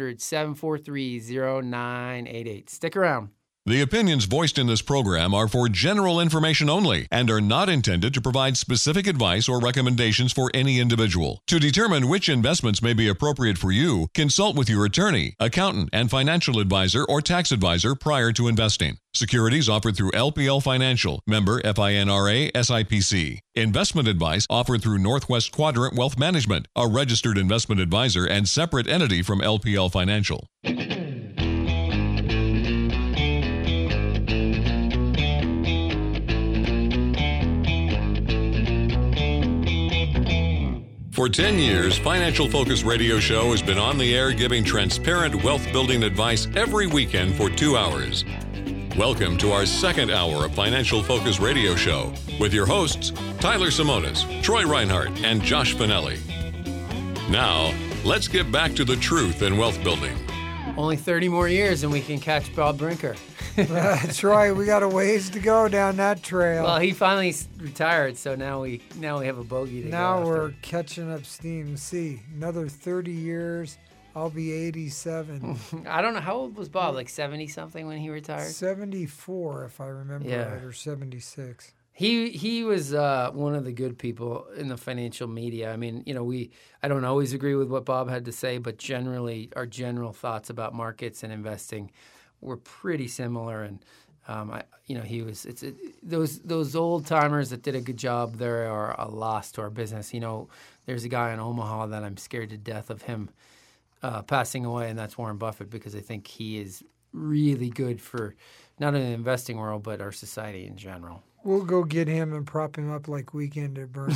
S2: 800-743-0988. Stick around.
S1: The opinions voiced in this program are for general information only and are not intended to provide specific advice or recommendations for any individual. To determine which investments may be appropriate for you, consult with your attorney, accountant, and financial advisor or tax advisor prior to investing. Securities offered through LPL Financial, member FINRA SIPC. Investment advice offered through Northwest Quadrant Wealth Management, a registered investment advisor and separate entity from LPL Financial. For 10 years, Financial Focus Radio Show has been on the air giving transparent wealth-building advice every weekend for 2 hours. Welcome to our second hour of Financial Focus Radio Show with your hosts, Tyler Simonis, Troy Reinhardt, and Josh Finelli. Now, let's get back to the truth in wealth building.
S2: Only 30 more years and we can catch Bob Brinker.
S3: That's right. We got a ways to go down that trail.
S2: Well, he finally retired, so now we have a bogey to go
S3: Now
S2: after.
S3: we're catching up steam. See, another 30 years, I'll be 87.
S2: I don't know. How old was Bob? Like 70-something when he retired?
S3: 74, if I remember right, or 76.
S2: He was one of the good people in the financial media. I mean, I don't always agree with what Bob had to say, but generally our general thoughts about markets and investing were pretty similar. And he was. Those old timers that did a good job. There are a loss to our business. There's a guy in Omaha that I'm scared to death of him passing away, and that's Warren Buffett, because I think he is really good for not only the investing world but our society in general.
S3: We'll go get him and prop him up like Weekend at Bernie's.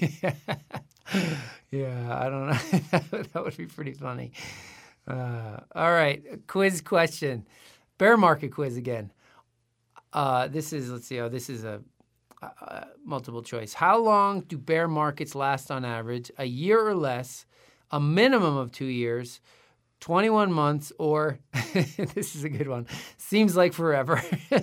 S2: Yeah, I don't know. That would be pretty funny. All right, quiz question. Bear market quiz again. This is a multiple choice. How long do bear markets last on average? A year or less, a minimum of 2 years, 21 months, or, this is a good one, seems like forever.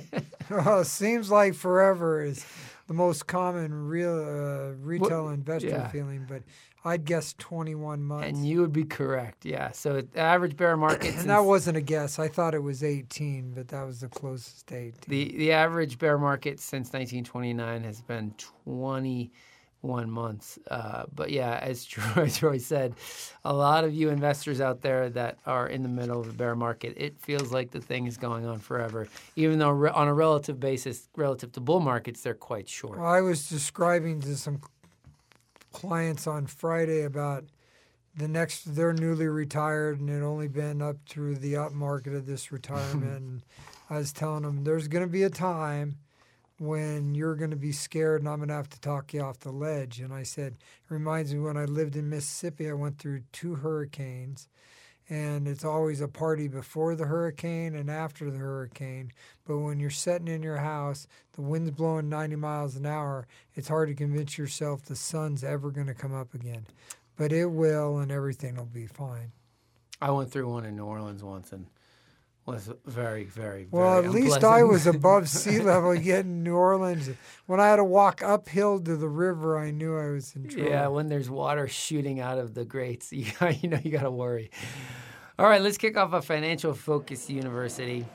S3: Seems like forever is the most common retail investor feeling, but I'd guess 21 months.
S2: And you would be correct, yeah. So the average bear market...
S3: And that wasn't a guess. I thought it was 18, but that was the closest to 18.
S2: The average bear market since 1929 has been 21 months. But yeah, as Troy said, a lot of you investors out there that are in the middle of the bear market, it feels like the thing is going on forever, even though on a relative basis, relative to bull markets, they're quite short.
S3: Well, I was describing to some clients on Friday about they're newly retired and had only been up through the up market of this retirement. And I was telling them there's going to be a time when you're going to be scared and I'm going to have to talk you off the ledge. And I said, it reminds me when I lived in Mississippi, I went through 2 hurricanes. And it's always a party before the hurricane and after the hurricane. But when you're sitting in your house, the wind's blowing 90 miles an hour, it's hard to convince yourself the sun's ever going to come up again. But it will, and everything will be fine.
S2: I went through one in New Orleans once and was very, very,
S3: well,
S2: very
S3: at least
S2: unpleasant.
S3: I was above sea level getting in New Orleans. When I had to walk uphill to the river, I knew I was in trouble.
S2: Yeah, when there's water shooting out of the grates, you got to worry. All right, let's kick off a Financial Focus University.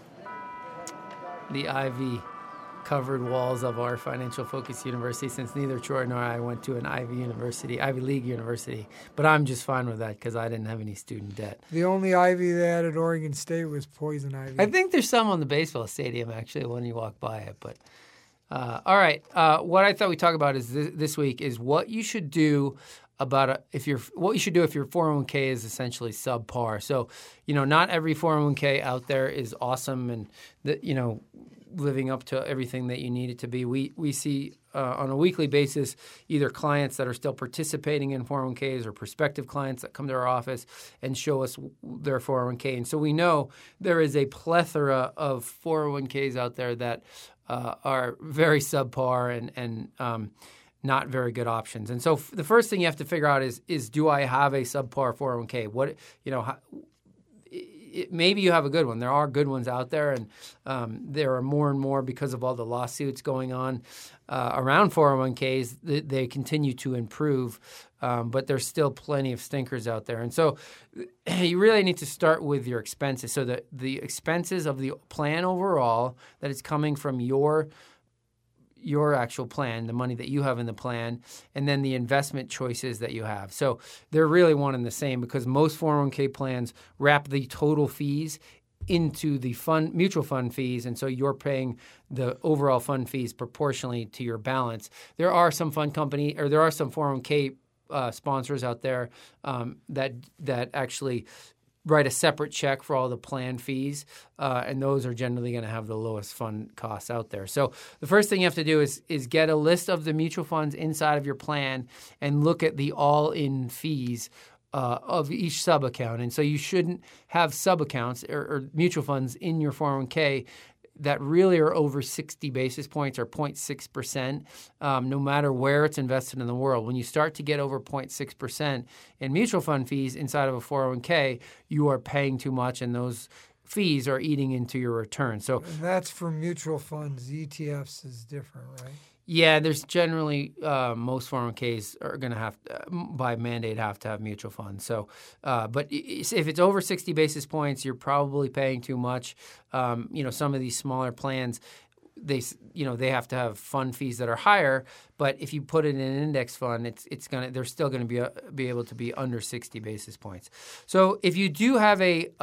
S2: The Ivy-covered walls of our Financial Focus University, since neither Troy nor I went to an Ivy League university. But I'm just fine with that because I didn't have any student debt.
S3: The only Ivy they had at Oregon State was Poison Ivy.
S2: I think there's some on the baseball stadium, actually, when you walk by it. But all right, what I thought we'd talk about is this week is what you should do if your 401k is essentially subpar. So, not every 401k out there is awesome and living up to everything that you need it to be. We see on a weekly basis either clients that are still participating in 401ks or prospective clients that come to our office and show us their 401k. And so we know there is a plethora of 401ks out there that are very subpar and not very good options. And so the first thing you have to figure out is do I have a subpar 401k? Maybe you have a good one. There are good ones out there, and there are more and more because of all the lawsuits going on around 401ks. They continue to improve, but there's still plenty of stinkers out there. And so you really need to start with your expenses. So the expenses of the plan overall that is coming from your actual plan, the money that you have in the plan, and then the investment choices that you have. So they're really one and the same because most 401k plans wrap the total fees into the mutual fund fees, and so you're paying the overall fund fees proportionally to your balance. There are some 401k sponsors out there that actually write a separate check for all the plan fees, and those are generally going to have the lowest fund costs out there. So the first thing you have to do is get a list of the mutual funds inside of your plan and look at the all-in fees of each sub-account. And so you shouldn't have sub-accounts or mutual funds in your 401k that really are over 60 basis points or 0.6%, no matter where it's invested in the world. When you start to get over 0.6% in mutual fund fees inside of a 401k, you are paying too much, and those fees are eating into your return. So
S3: and that's for mutual funds. ETFs is different, right?
S2: Yeah, there's generally most 401ks are going to have, by mandate, have to have mutual funds. So, but if it's over 60 basis points, you're probably paying too much. Some of these smaller plans, they have to have fund fees that are higher. But if you put it in an index fund, they're still going to be able to be under 60 basis points. So if you do have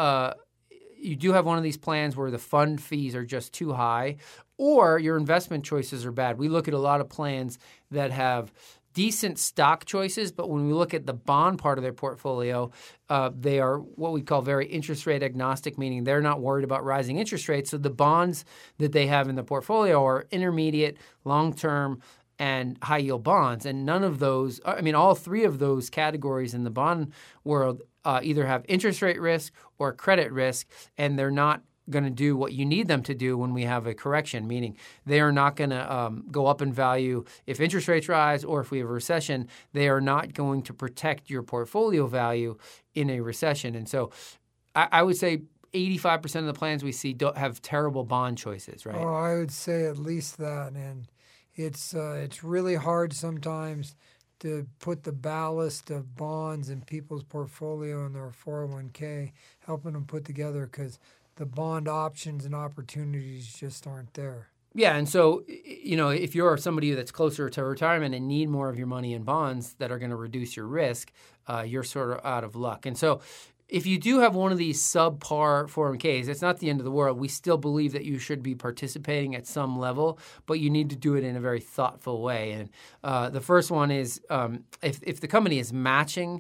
S2: one of these plans where the fund fees are just too high, or your investment choices are bad. We look at a lot of plans that have decent stock choices, but when we look at the bond part of their portfolio, they are what we call very interest rate agnostic, meaning they're not worried about rising interest rates. So the bonds that they have in the portfolio are intermediate, long-term, and high-yield bonds. And none of those, all three of those categories in the bond world either have interest rate risk or credit risk, and they're not going to do what you need them to do when we have a correction, meaning they are not going to go up in value if interest rates rise or if we have a recession. They are not going to protect your portfolio value in a recession. And so I would say 85% of the plans we see don't have terrible bond choices, right?
S3: Oh, I would say at least that. And it's really hard sometimes to put the ballast of bonds in people's portfolio in their 401k, helping them put together, because the bond options and opportunities just aren't there.
S2: Yeah, and so, if you're somebody that's closer to retirement and need more of your money in bonds that are going to reduce your risk, you're sort of out of luck. And so if you do have one of these subpar 401ks, it's not the end of the world. We still believe that you should be participating at some level, but you need to do it in a very thoughtful way. And the first one is if the company is matching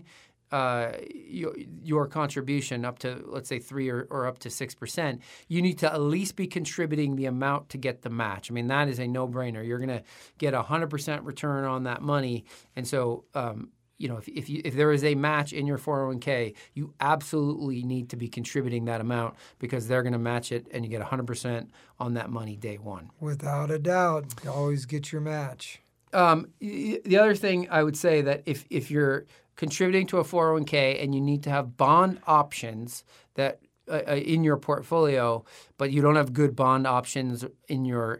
S2: your contribution up to, let's say, 3 or up to 6%, you need to at least be contributing the amount to get the match. That is a no-brainer. You're going to get 100% return on that money. And so, if there is a match in your 401k, you absolutely need to be contributing that amount, because they're going to match it and you get 100% on that money day one.
S3: Without a doubt. You always get your match.
S2: The other thing I would say, that if you're contributing to a 401k and you need to have bond options that in your portfolio, but you don't have good bond options in your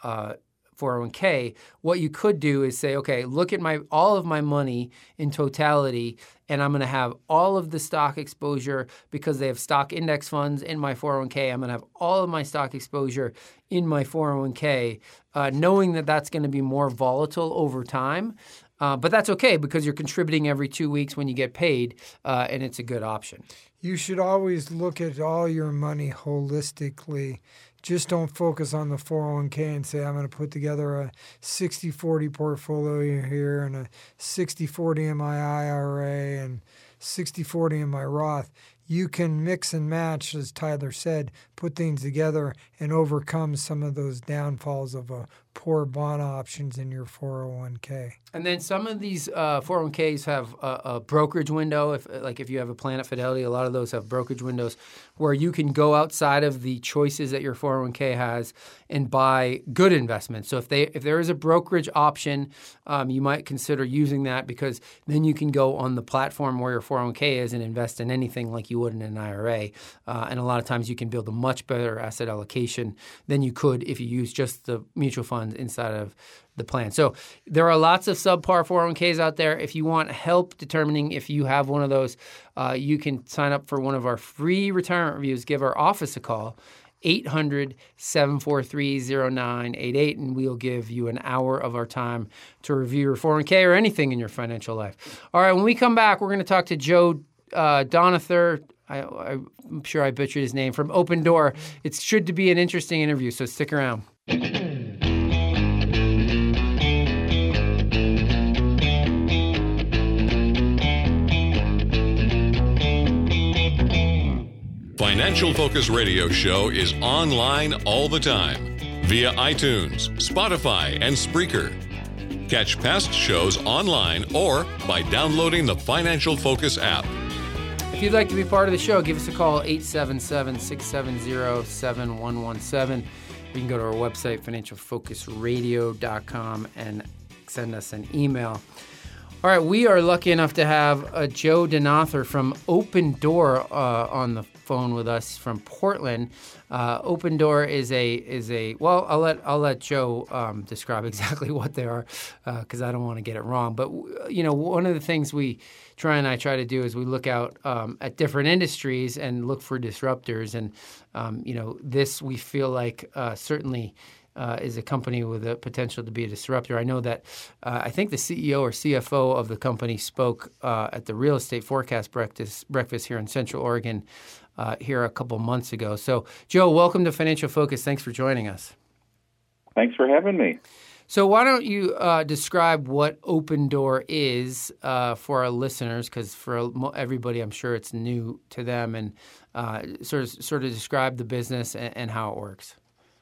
S2: 401k, what you could do is say, okay, look at all of my money in totality, and I'm going to have all of the stock exposure because they have stock index funds in my 401k. I'm going to have all of my stock exposure in my 401k, knowing that that's going to be more volatile over time. But that's okay, because you're contributing every 2 weeks when you get paid, and it's a good option.
S3: You should always look at all your money holistically. Just don't focus on the 401k and say, I'm going to put together a 60-40 portfolio here and a 60-40 in my IRA and 60-40 in my Roth. You can mix and match, as Tyler said, put things together and overcome some of those downfalls of poor bond options in your 401k.
S2: And then some of these 401ks have a brokerage window. If you have a plan at Fidelity, a lot of those have brokerage windows where you can go outside of the choices that your 401k has and buy good investments. So if there is a brokerage option, you might consider using that, because then you can go on the platform where your 401k is and invest in anything like you would in an IRA. And a lot of times you can build a much better asset allocation than you could if you use just the mutual funds inside of the plan. So there are lots of subpar 401ks out there. If you want help determining if you have one of those, you can sign up for one of our free retirement reviews. Give our office a call, 800-743-0988, and we'll give you an hour of our time to review your 401k or anything in your financial life. All right, when we come back, we're going to talk to Joe Donather. I'm sure I butchered his name, from Open Door. It should be an interesting interview, so stick around.
S1: Financial Focus Radio Show is online all the time via iTunes, Spotify, and Spreaker. Catch past shows online or by downloading the Financial Focus app.
S2: If you'd like to be part of the show, give us a call, 877-670-7117. You can go to our website, financialfocusradio.com, and send us an email. All right, we are lucky enough to have Joe DeNother from Opendoor on the phone with us from Portland. Opendoor is a well, I'll let Joe describe exactly what they are because I don't want to get it wrong. But one of the things I try to do is we look out at different industries and look for disruptors, and this we feel like certainly. Is a company with a potential to be a disruptor. I know that I think the CEO or CFO of the company spoke at the Real Estate Forecast breakfast here in Central Oregon here a couple months ago. So, Joe, welcome to Financial Focus. Thanks for joining us.
S4: Thanks for having me.
S2: So why don't you describe what Opendoor is for our listeners, because for everybody, I'm sure it's new to them, and sort of describe the business and how it works.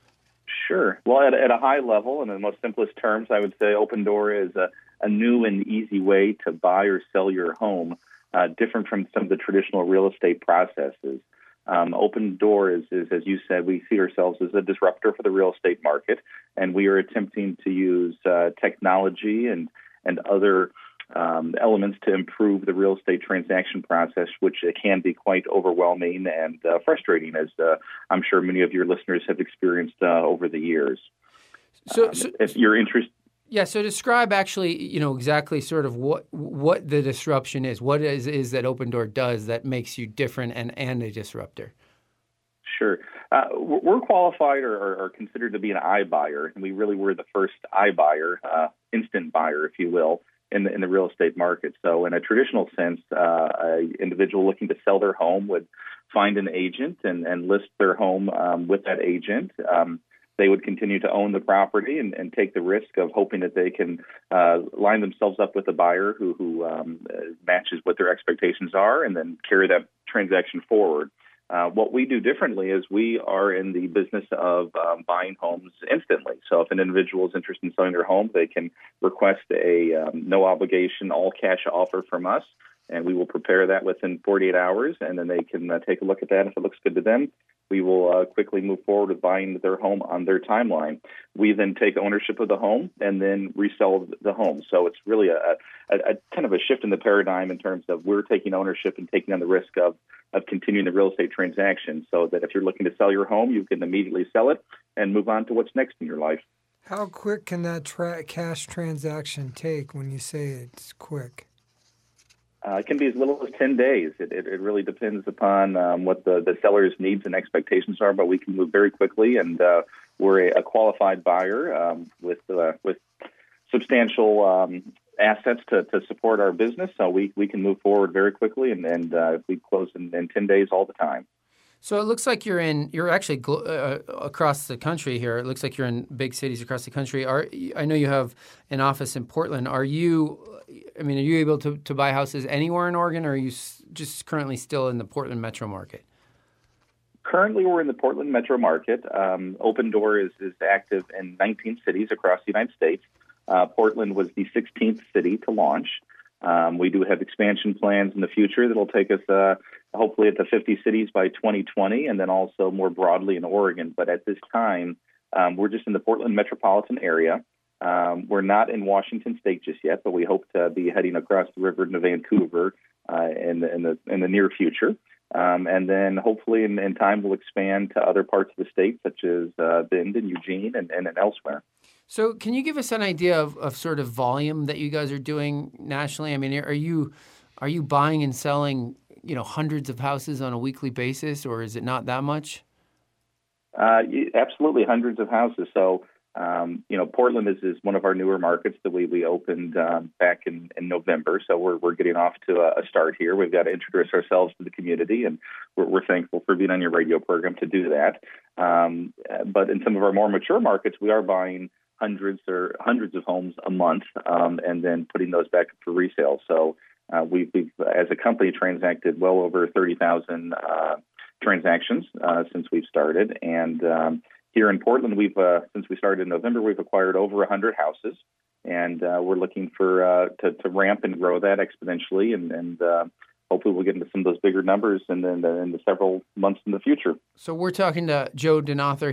S4: Sure. Well, at a high level, in the most simplest terms, I would say Opendoor is a new and easy way to buy or sell your home, different from some of the traditional real estate processes. Opendoor is, as you said, we see ourselves as a disruptor for the real estate market, and we are attempting to use technology and other elements to improve the real estate transaction process, which can be quite overwhelming and frustrating, as I'm sure many of your listeners have experienced over the years. So if you're interested.
S2: Yeah, so describe actually, exactly sort of what the disruption is. What is that Opendoor does that makes you different and a disruptor?
S4: Sure. We're qualified or considered to be an iBuyer, and we really were the first iBuyer, instant buyer, if you will, in the real estate market. So in a traditional sense, an individual looking to sell their home would find an agent and list their home with that agent. They would continue to own the property and take the risk of hoping that they can line themselves up with a buyer who matches what their expectations are, and then carry that transaction forward. What we do differently is we are in the business of buying homes instantly. So if an individual is interested in selling their home, they can request a no-obligation, all-cash offer from us, and we will prepare that within 48 hours, and then they can take a look at that. If it looks good to them, we will quickly move forward with buying their home on their timeline. We then take ownership of the home and then resell the home. So it's really a kind of a shift in the paradigm in terms of we're taking ownership and taking on the risk of continuing the real estate transaction, so that if you're looking to sell your home, you can immediately sell it and move on to what's next in your life.
S3: How quick can that cash transaction take when you say it's quick?
S4: It can be as little as 10 days. It really depends upon what the seller's needs and expectations are, but we can move very quickly, and we're a qualified buyer with substantial assets to support our business, so we can move forward very quickly, and we close in 10 days all the time.
S2: So it looks like you're actually across the country here. It looks like you're in big cities across the country. I know you have an office in Portland. Are you able to buy houses anywhere in Oregon, or are you just currently still in the Portland metro market?
S4: Currently, we're in the Portland metro market. Opendoor is active in 19 cities across the United States. Portland was the 16th city to launch. We do have expansion plans in the future that will take us hopefully at the 50 cities by 2020, and then also more broadly in Oregon. But at this time, we're just in the Portland metropolitan area. We're not in Washington State just yet, but we hope to be heading across the river into Vancouver in the near future. And then hopefully in time we'll expand to other parts of the state, such as Bend and Eugene and elsewhere.
S2: So can you give us an idea of sort of volume that you guys are doing nationally? I mean, are you buying and selling, hundreds of houses on a weekly basis, or is it not that much?
S4: Absolutely, hundreds of houses. So, Portland is one of our newer markets that we opened back in November. So we're getting off to a start here. We've got to introduce ourselves to the community, and we're thankful for being on your radio program to do that. But in some of our more mature markets, we are buying hundreds of homes a month, and then putting those back up for resale. So we've as a company transacted well over 30,000 transactions since we've started, and here in Portland, we've since we started in November, we've acquired over 100 houses, and we're looking for to ramp and grow that exponentially, and hopefully we'll get into some of those bigger numbers and then in the several months in the future.
S2: So we're talking to Joe DeNother.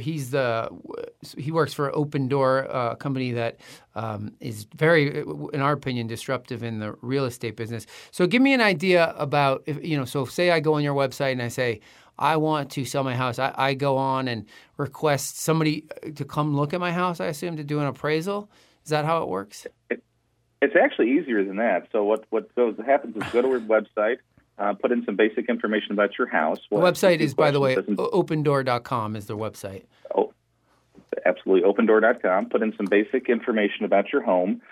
S2: He works for Open Door, a company that is very, in our opinion, disruptive in the real estate business. So give me an idea about, so say I go on your website and I say, I want to sell my house. I go on and request somebody to come look at my house, I assume, to do an appraisal. Is that how it works?
S4: It's actually easier than that. So what happens is go to our website, put in some basic information about your house.
S2: The website is, by the way, opendoor.com is the website.
S4: Oh, absolutely, opendoor.com. Put in some basic information about your home.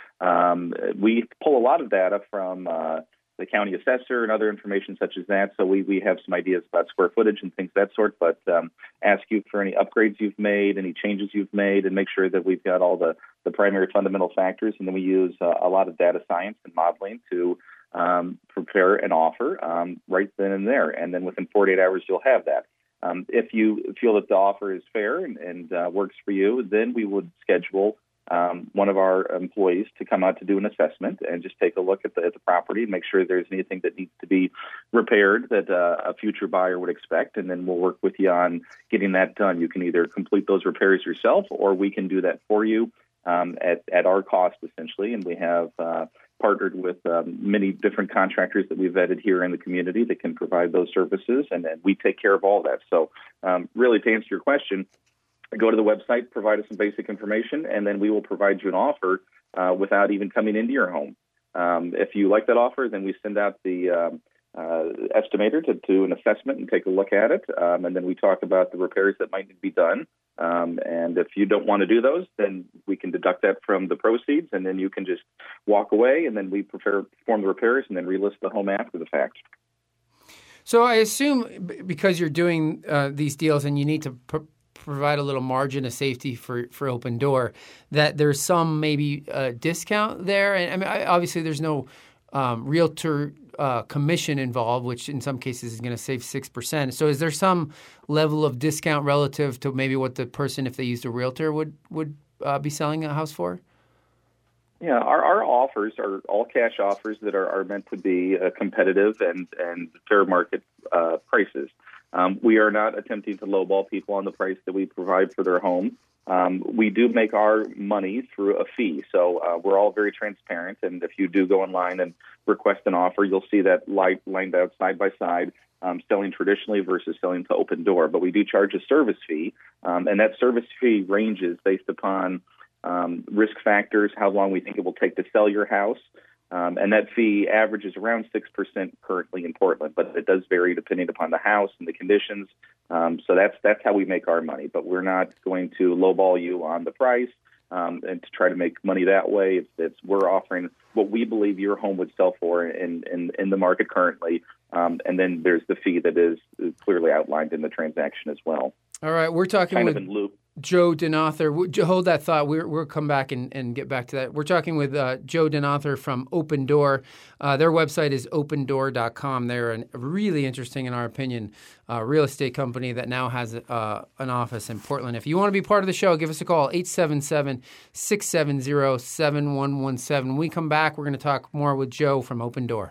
S4: We pull a lot of data from the county assessor and other information such as that. So we have some ideas about square footage and things of that sort, but ask you for any upgrades you've made, any changes you've made, and make sure that we've got all the primary fundamental factors. And then we use a lot of data science and modeling to prepare an offer right then and there. And then within 48 hours, you'll have that. If you feel that the offer is fair and works for you, then we would schedule one of our employees to come out to do an assessment and just take a look at the property and make sure there's anything that needs to be repaired that a future buyer would expect. And then we'll work with you on getting that done. You can either complete those repairs yourself or we can do that for you at our cost, essentially. And we have partnered with many different contractors that we've vetted here in the community that can provide those services, and we take care of all that. So really, to answer your question, go to the website, provide us some basic information, and then we will provide you an offer without even coming into your home. If you like that offer, then we send out the estimator to do an assessment and take a look at it, and then we talk about the repairs that might need to be done. And if you don't want to do those, then we can deduct that from the proceeds, and then you can just walk away, and then we perform the repairs and then relist the home after the fact.
S2: So I assume because you're doing these deals and you need to provide a little margin of safety for Open Door, that there's some maybe discount there. And I mean, obviously there's no realtor commission involved, which in some cases is going to save 6%. So is there some level of discount relative to maybe what the person, if they used a realtor, would be selling a house for?
S4: Yeah, our offers are all cash offers that are meant to be competitive and fair market prices. We are not attempting to lowball people on the price that we provide for their home. We do make our money through a fee, so we're all very transparent. And if you do go online and request an offer, you'll see that lined out side by side, selling traditionally versus selling to Open Door. But we do charge a service fee, and that service fee ranges based upon risk factors, how long we think it will take to sell your house. And that fee averages around 6% currently in Portland, but it does vary depending upon the house and the conditions. So that's how we make our money. But we're not going to lowball you on the price and to try to make money that way. We're offering what we believe your home would sell for in the market currently. And then there's the fee that is clearly outlined in the transaction as well.
S2: All right, we're talking
S4: kind
S2: with
S4: of in loop.
S2: Joe DeNother. Hold that thought. We'll come back and get back to that. We're talking with Joe DeNother from Open Door. Their website is opendoor.com. They're a really interesting, in our opinion, real estate company that now has an office in Portland. If you want to be part of the show, give us a call, 877-670-7117. When we come back, we're going to talk more with Joe from Open Door.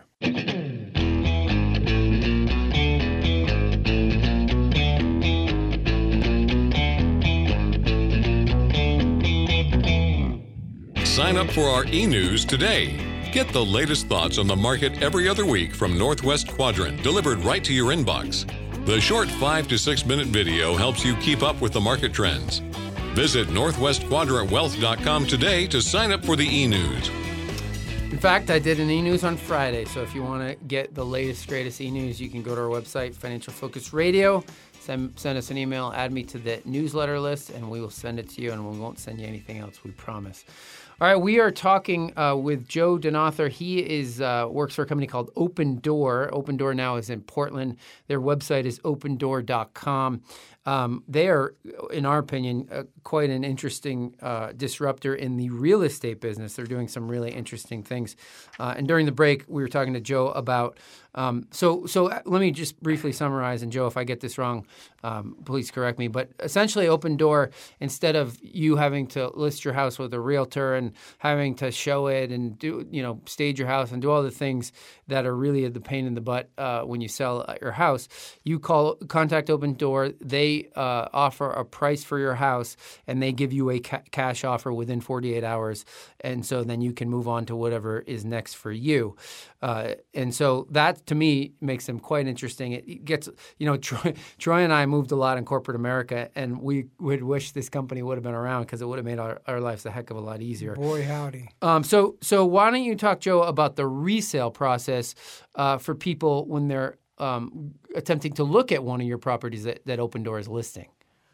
S1: Sign up for our e-news today. Get the latest thoughts on the market every other week from Northwest Quadrant, delivered right to your inbox. The short 5 to 6 minute video helps you keep up with the market trends. Visit northwestquadrantwealth.com today to sign up for the e-news.
S2: In fact, I did an e-news on Friday, so if you want to get the latest, greatest e-news, you can go to our website, Financial Focus Radio. Send us an email, add me to the newsletter list, and we will send it to you, and we won't send you anything else, we promise. All right, we are talking with Joe DeNother. He works for a company called Open Door. Open Door now is in Portland. Their website is opendoor.com. They are, in our opinion, quite an interesting disruptor in the real estate business. They're doing some really interesting things. And during the break, we were talking to Joe about so let me just briefly summarize, and Joe, if I get this wrong, please correct me. But essentially, Opendoor, instead of you having to list your house with a realtor and having to show it and stage your house and do all the things that are really the pain in the butt when you sell your house, you contact Opendoor. They offer a price for your house, and they give you a cash offer within 48 hours. And so then you can move on to whatever is next for you. And so that, to me, makes them quite interesting. It gets, Troy and I moved a lot in corporate America, and we would wish this company would have been around because it would have made our lives a heck of a lot easier.
S3: Boy, howdy.
S2: So why don't you talk, Joe, about the resale process for people when they're attempting to look at one of your properties that Opendoor is listing?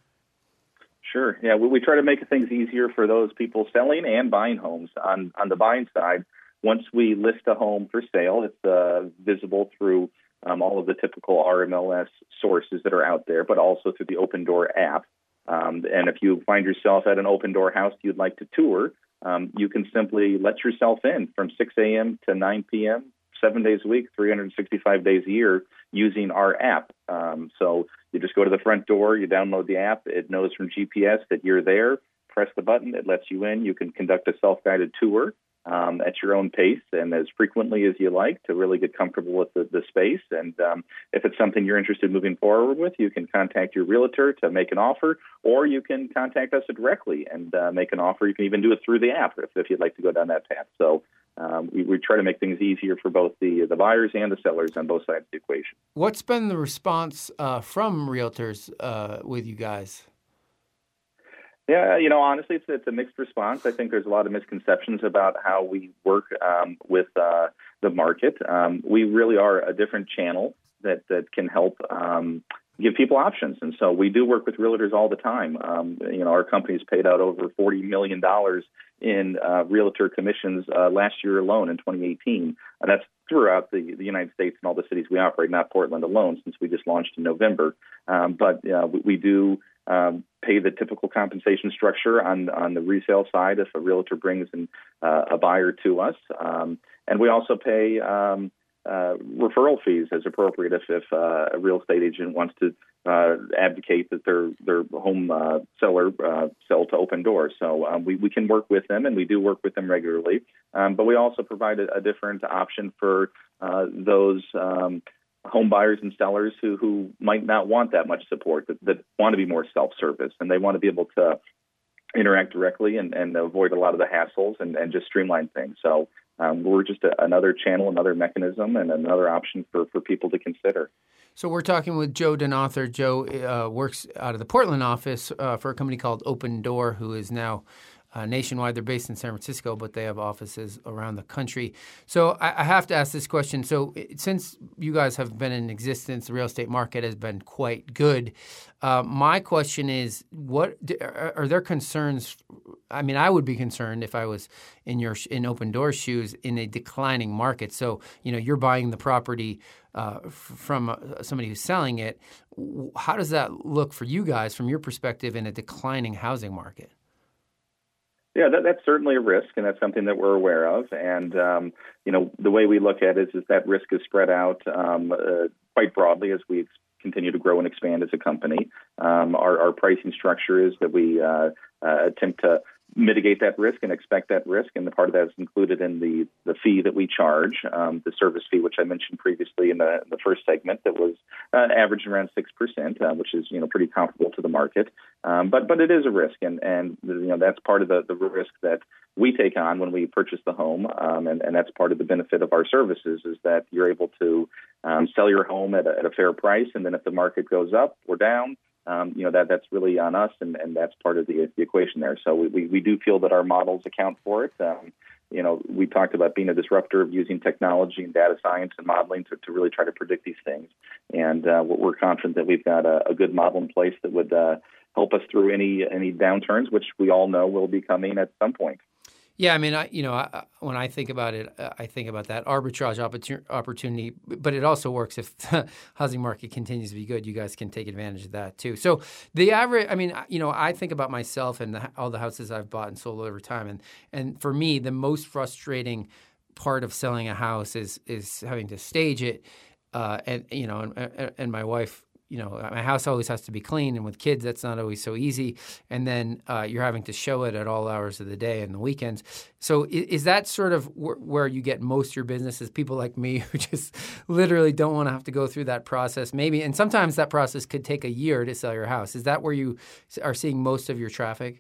S4: Sure. Yeah, we try to make things easier for those people selling and buying homes. On the buying side, once we list a home for sale, it's visible through all of the typical RMLS sources that are out there, but also through the Opendoor app. And if you find yourself at an Opendoor house you'd like to tour, you can simply let yourself in from 6 a.m. to 9 p.m., 7 days a week, 365 days a year using our app. So you just go to the front door, you download the app, it knows from GPS that you're there, press the button, it lets you in. You can conduct a self-guided tour at your own pace and as frequently as you like to really get comfortable with the space. And if it's something you're interested in moving forward with, you can contact your realtor to make an offer, or you can contact us directly and make an offer. You can even do it through the app if you'd like to go down that path. So we try to make things easier for both the buyers and the sellers on both sides of the equation.
S2: What's been the response from realtors with you guys?
S4: Yeah, honestly, it's a mixed response. I think there's a lot of misconceptions about how we work with the market. We really are a different channel that can help give people options. And so we do work with realtors all the time. Our company's paid out over $40 million in realtor commissions last year alone in 2018. And that's throughout the United States and all the cities we operate, not Portland alone, since we just launched in November. But we do pay the typical compensation structure on the resale side if a realtor brings in a buyer to us. And we also pay referral fees as appropriate if a real estate agent wants to advocate that their home seller sell to Opendoor. So we can work with them, and we do work with them regularly. But we also provide a different option for those home buyers and sellers who might not want that much support, that want to be more self-service, and they want to be able to interact directly and avoid a lot of the hassles and just streamline things. So we're just another channel, another mechanism, and another option for people to consider.
S2: So we're talking with Joe Denother. Joe works out of the Portland office for a company called Opendoor, who is now nationwide. They're based in San Francisco, but they have offices around the country. So I have to ask this question. So since you guys have been in existence, the real estate market has been quite good. My question is, what are there concerns? I mean, I would be concerned if I was in Opendoor's shoes in a declining market. So, you're buying the property from somebody who's selling it. How does that look for you guys from your perspective in a declining housing market?
S4: Yeah, that's certainly a risk, and that's something that we're aware of. And, the way we look at it is that risk is spread out quite broadly as we continue to grow and expand as a company. Our pricing structure is that we attempt to mitigate that risk and expect that risk, and the part of that is included in the fee that we charge, the service fee, which I mentioned previously in the first segment, that was averaged around 6%, which is pretty comparable to the market. But it is a risk, and that's part of the risk that we take on when we purchase the home, and that's part of the benefit of our services is that you're able to sell your home at a fair price, and then if the market goes up or down, that's really on us, and that's part of the equation there. So we do feel that our models account for it. We talked about being a disruptor of using technology and data science and modeling to really try to predict these things. And we're confident that we've got a good model in place that would help us through any downturns, which we all know will be coming at some point.
S2: Yeah, I mean, when I think about it, I think about that arbitrage opportunity, but it also works if the housing market continues to be good. You guys can take advantage of that too. So the average, I think about myself and all the houses I've bought and sold over time, and for me, the most frustrating part of selling a house is having to stage it, and my wife my house always has to be clean, and with kids, that's not always so easy. And then you're having to show it at all hours of the day and the weekends. So is that sort of where you get most of your business, is people like me who just literally don't want to have to go through that process? Maybe, and sometimes that process could take a year to sell your house. Is that where you are seeing most of your traffic?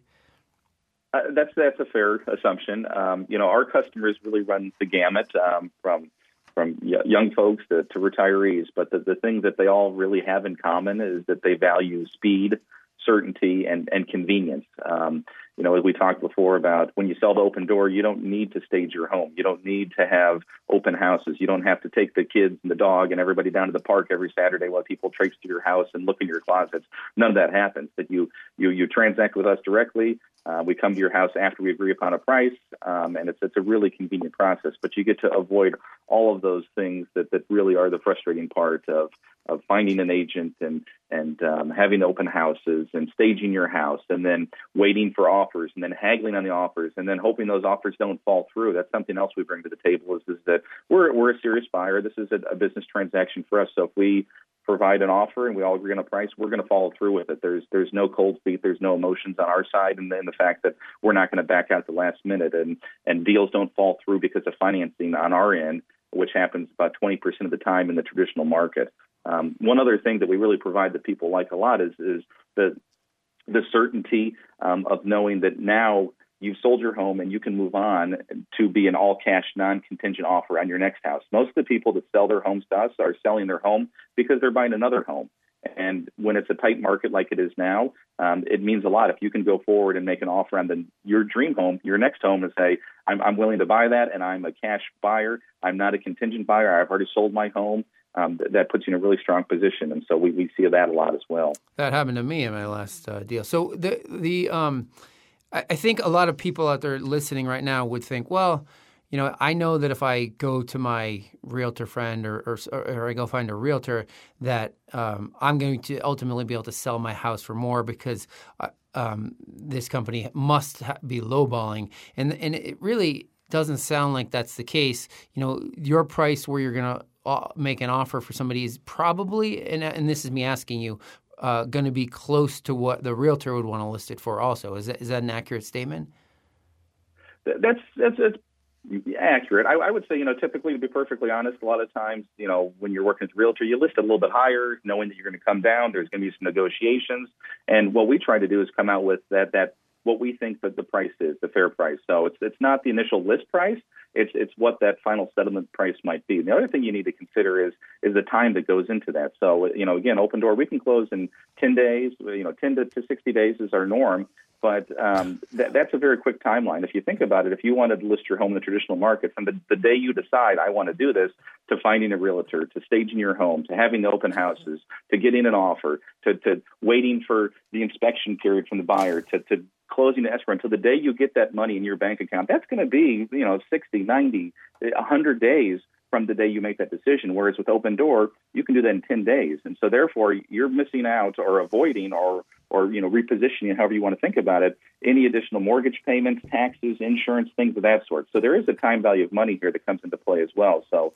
S4: That's a fair assumption. Our customers really run the gamut from young folks to retirees, but the thing that they all really have in common is that they value speed, certainty, and convenience. As we talked before about when you sell to Opendoor, you don't need to stage your home. You don't need to have open houses. You don't have to take the kids and the dog and everybody down to the park every Saturday while people traipse to your house and look in your closets. None of that happens. That you transact with us directly. We come to your house after we agree upon a price, and it's a really convenient process. But you get to avoid all of those things that really are the frustrating part of finding an agent and having open houses and staging your house and then waiting for offers and then haggling on the offers and then hoping those offers don't fall through. That's something else we bring to the table is that we're a serious buyer. This is a business transaction for us. So if we provide an offer and we all agree on a price, we're going to follow through with it. There's no cold feet. There's no emotions on our side. And then the fact that we're not going to back out at the last minute and deals don't fall through because of financing on our end, which happens about 20% of the time in the traditional market. One other thing that we really provide that people like a lot is the certainty of knowing that now you've sold your home and you can move on to be an all-cash, non-contingent offer on your next house. Most of the people that sell their homes to us are selling their home because they're buying another home. And when it's a tight market like it is now, it means a lot if you can go forward and make an offer on your dream home, your next home, and say, I'm willing to buy that, and I'm a cash buyer. I'm not a contingent buyer. I've already sold my home. That puts you in a really strong position, and so we see that a lot as well.
S2: That happened to me in my last deal. So I think a lot of people out there listening right now would think, well, I know that if I go to my realtor friend or I go find a realtor that I'm going to ultimately be able to sell my house for more because this company must be lowballing, and it really doesn't sound like that's the case. Your price where you're going to make an offer for somebody is probably, and this is me asking you, going to be close to what the realtor would want to list it for also. Is that an accurate statement?
S4: That's accurate. I would say, typically, to be perfectly honest, a lot of times, when you're working as a realtor, you list it a little bit higher, knowing that you're going to come down. There's going to be some negotiations. And what we try to do is come out with that what we think that the price is, the fair price. So it's not the initial list price. It's what that final settlement price might be. And the other thing you need to consider is the time that goes into that. So, again, Opendoor, we can close in 10 days, 10 to 60 days is our norm. But that's a very quick timeline. If you think about it, if you wanted to list your home in the traditional market, from the day you decide, I want to do this, to finding a realtor, to staging your home, to having the open houses, to getting an offer, to waiting for the inspection period from the buyer, to closing the escrow until the day you get that money in your bank account, that's going to be, 60, 90, 100 days from the day you make that decision. Whereas with Opendoor, you can do that in 10 days. And so therefore, you're missing out or avoiding or repositioning, however you want to think about it, any additional mortgage payments, taxes, insurance, things of that sort. So there is a time value of money here that comes into play as well. So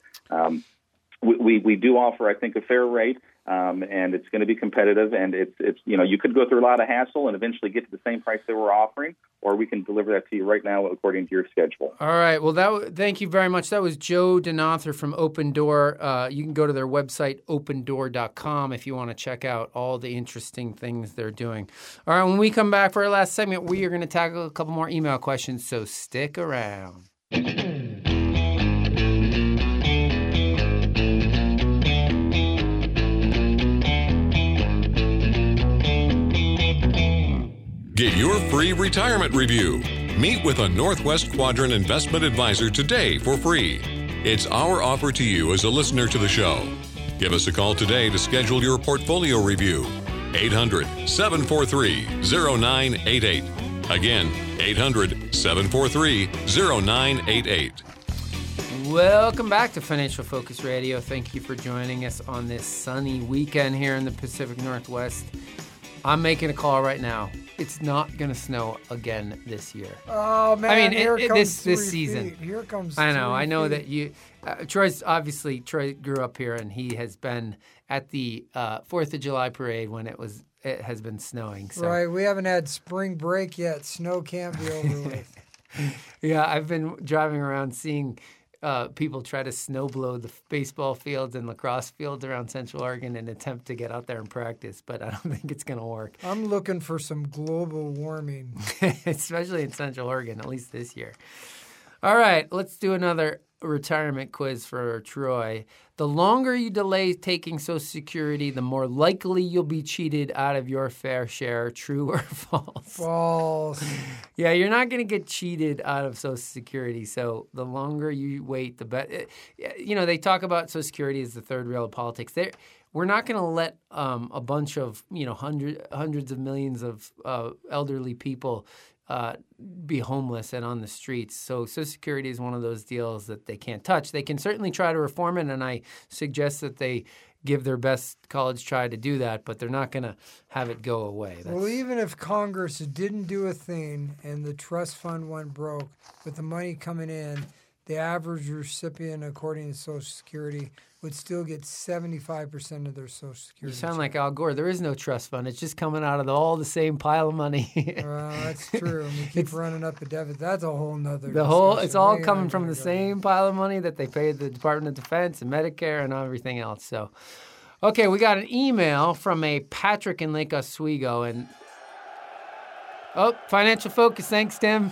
S4: we do offer, I think, a fair rate, and it's going to be competitive. And it's you could go through a lot of hassle and eventually get to the same price that we're offering, or we can deliver that to you right now according to your schedule.
S2: All right. Well, thank you very much. That was Joe DeNother from Opendoor. You can go to their website, opendoor.com, if you want to check out all the interesting things they're doing. All right. When we come back for our last segment, we are going to tackle a couple more email questions, so stick around.
S1: Get your free retirement review. Meet with a Northwest Quadrant investment advisor today for free. It's our offer to you as a listener to the show. Give us a call today to schedule your portfolio review. 800-743-0988. Again, 800-743-0988.
S2: Welcome back to Financial Focus Radio. Thank you for joining us on this sunny weekend here in the Pacific Northwest. I'm making a call right now. it's not going to snow again this year.
S3: Oh man!
S2: I mean,
S3: here comes
S2: this season.
S3: Here comes.
S2: I know that you. Troy grew up here, and he has been at the 4th of July parade when it has been snowing. So.
S3: Right, we haven't had spring break yet. Snow can't be over with.
S2: Yeah, I've been driving around seeing people try to snowblow the baseball fields and lacrosse fields around Central Oregon in an attempt to get out there and practice, but I don't think it's going to work.
S3: I'm looking for some global warming.
S2: Especially in Central Oregon, at least this year. All right, let's do another retirement quiz for Troy. The longer you delay taking Social Security, the more likely you'll be cheated out of your fair share. True or false?
S3: False.
S2: Yeah, you're not going to get cheated out of Social Security. So the longer you wait, the better. You know, they talk about Social Security as the third rail of politics. We're not going to let a bunch of hundreds of millions of elderly people be homeless and on the streets. So Social Security is one of those deals that they can't touch. They can certainly try to reform it, and I suggest that they give their best college try to do that, but they're not going to have it go away.
S3: Well, even if Congress didn't do a thing and the trust fund went broke, with the money coming in, the average recipient, according to Social Security, would still get 75% of their Social Security.
S2: You sound like Al Gore. There is no trust fund. It's just coming out of all the same pile of money.
S3: Well, that's true. And we keep running up the deficit. That's a whole nother
S2: It's all coming from the same pile of money that they pay the Department of Defense and Medicare and everything else. So, okay, we got an email from a Patrick in Lake Oswego. And Financial Focus. Thanks, Tim.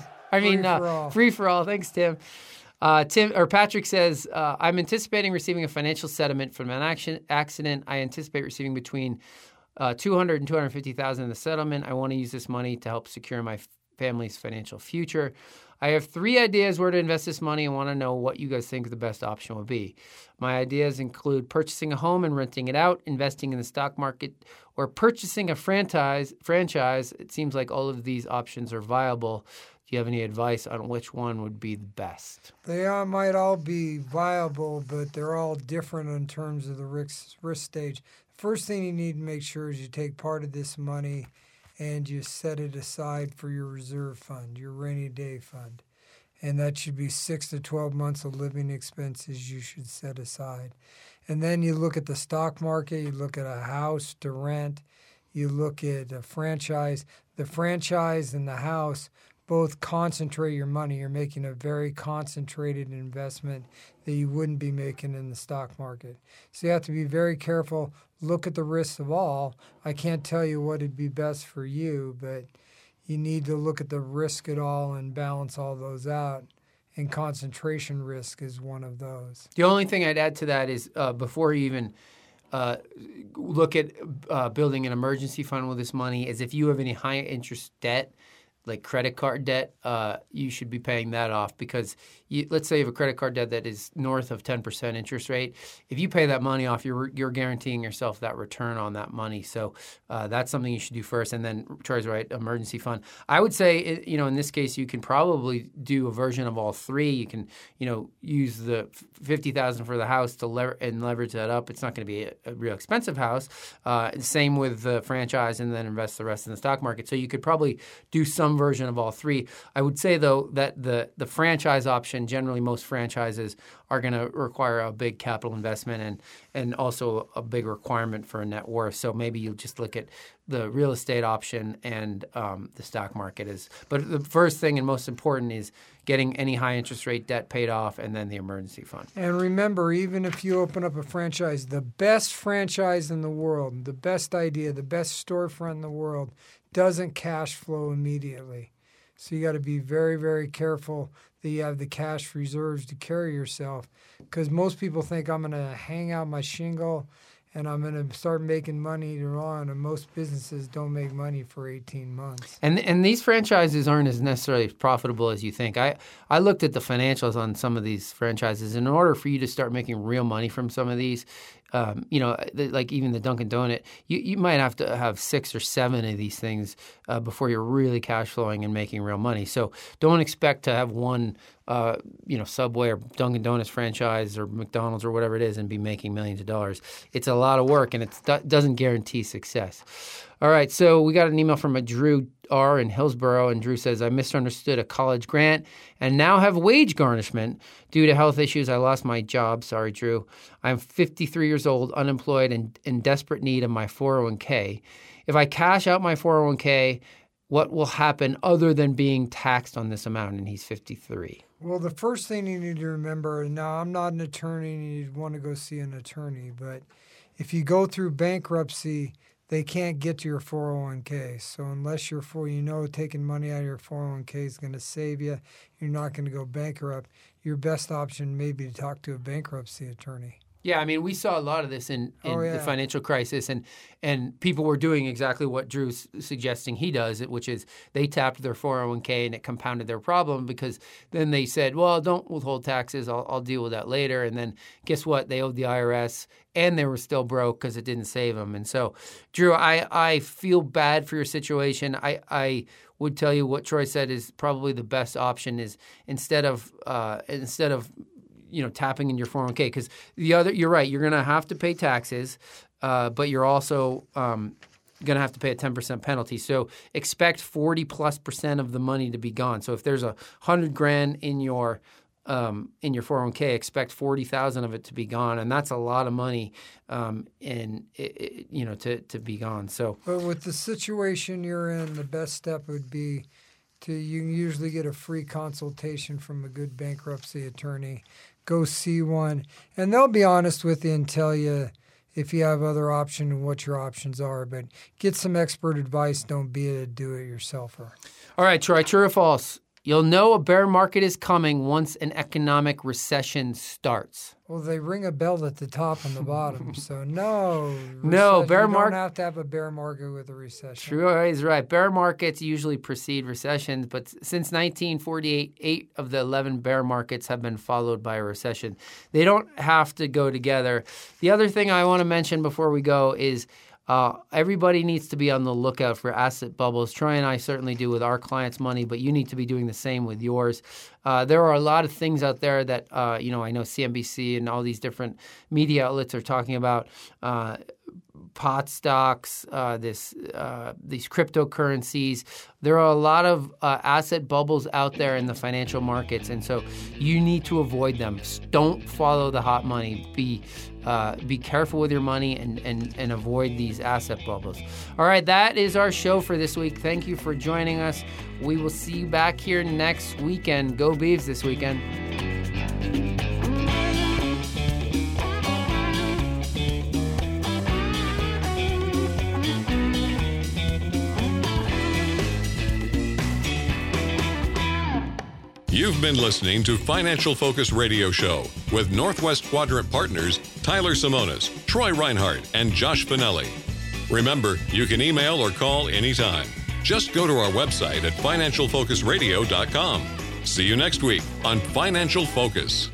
S2: Free for all. Thanks, Tim. Patrick says, I'm anticipating receiving a financial settlement from an accident. I anticipate receiving between $200,000 and $250,000 in the settlement. I want to use this money to help secure my family's financial future. I have 3 ideas where to invest this money and want to know what you guys think the best option would be. My ideas include purchasing a home and renting it out, investing in the stock market, or purchasing a franchise. It seems like all of these options are viable. Do you have any advice on which one would be the best?
S3: They might all be viable, but they're all different in terms of the risk stage. First thing you need to make sure is you take part of this money and you set it aside for your reserve fund, your rainy day fund. And that should be 6 to 12 months of living expenses you should set aside. And then you look at the stock market, you look at a house to rent, you look at a franchise. The franchise and the house both concentrate your money. You're making a very concentrated investment that you wouldn't be making in the stock market. So you have to be very careful. Look at the risks of all. I can't tell you what would be best for you, but you need to look at the risk at all and balance all those out. And concentration risk is one of those.
S2: The only thing I'd add to that is before you even look at building an emergency fund with this money is if you have any high interest debt, like credit card debt, you should be paying that off because let's say you have a credit card debt that is north of 10% interest rate. If you pay that money off, you're guaranteeing yourself that return on that money. So that's something you should do first. And then Troy's right, emergency fund. I would say, in this case, you can probably do a version of all 3. You can, use the $50,000 for the house to leverage that up. It's not going to be a real expensive house. Same with the franchise, and then invest the rest in the stock market. So you could probably do some version of all 3. I would say, though, that the franchise option, generally most franchises are going to require a big capital investment and also a big requirement for a net worth. So maybe you'll just look at the real estate option and the stock market. But the first thing and most important is getting any high interest rate debt paid off and then the emergency fund.
S3: And remember, even if you open up a franchise, the best franchise in the world, the best idea, the best storefront in the world doesn't cash flow immediately. So you got to be very, very careful that you have the cash reserves to carry yourself, because most people think I'm going to hang out my shingle and I'm going to start making money later on, and most businesses don't make money for 18 months.
S2: And these franchises aren't as necessarily profitable as you think. I looked at the financials on some of these franchises. In order for you to start making real money from some of these, like even the Dunkin' Donut, you might have to have 6 or 7 of these things before you're really cash flowing and making real money. So don't expect to have one, Subway or Dunkin' Donuts franchise or McDonald's or whatever it is and be making millions of dollars. It's a lot of work, and it doesn't guarantee success. All right, so we got an email from a Drew R. in Hillsborough, and Drew says, I misunderstood a college grant and now have wage garnishment due to health issues. I lost my job. Sorry, Drew. I'm 53 years old, unemployed, and in desperate need of my 401k. If I cash out my 401k, what will happen other than being taxed on this amount? And he's 53.
S3: Well, the first thing you need to remember, now I'm not an attorney and you'd want to go see an attorney, but if you go through bankruptcy, they can't get to your 401k. So unless you're taking money out of your 401k is going to save you, you're not going to go bankrupt, your best option may be to talk to a bankruptcy attorney.
S2: Yeah, I mean, we saw a lot of this in the financial crisis, and people were doing exactly what Drew's suggesting he does, which is they tapped their 401k and it compounded their problem because then they said, well, don't withhold taxes. I'll deal with that later. And then guess what? They owed the IRS and they were still broke because it didn't save them. And so, Drew, I feel bad for your situation. I would tell you what Troy said is probably the best option is instead of tapping in your 401k, because you're right, you're going to have to pay taxes, but you're also going to have to pay a 10% penalty. So expect 40+% of the money to be gone. So if there's $100,000 in your 401k, expect 40,000 of it to be gone, and that's a lot of money, to be gone. So,
S3: but with the situation you're in, the best step would be you can usually get a free consultation from a good bankruptcy attorney. Go see one, and they'll be honest with you and tell you if you have other options and what your options are. But get some expert advice. Don't be a do-it-yourselfer.
S2: All right, Troy, true or false? You'll know a bear market is coming once an economic recession starts.
S3: Well, they ring a bell at the top and the bottom, so no.
S2: Bear market.
S3: You don't have to have a bear market with a recession.
S2: Troy is right. Bear markets usually precede recessions, but since 1948, 8 of the 11 bear markets have been followed by a recession. They don't have to go together. The other thing I want to mention before we go is everybody needs to be on the lookout for asset bubbles. Troy and I certainly do with our clients' money, but you need to be doing the same with yours. There are a lot of things out there that, I know CNBC and all these different media outlets are talking about pot stocks, these cryptocurrencies. There are a lot of asset bubbles out there in the financial markets, and so you need to avoid them. Don't follow the hot money. Be careful with your money and avoid these asset bubbles. All right, that is our show for this week. Thank you for joining us. We will see you back here next weekend. Go Beavs this weekend.
S1: You've been listening to Financial Focus Radio Show with Northwest Quadrant partners Tyler Simonis, Troy Reinhardt, and Josh Finelli. Remember, you can email or call anytime. Just go to our website at financialfocusradio.com. See you next week on Financial Focus.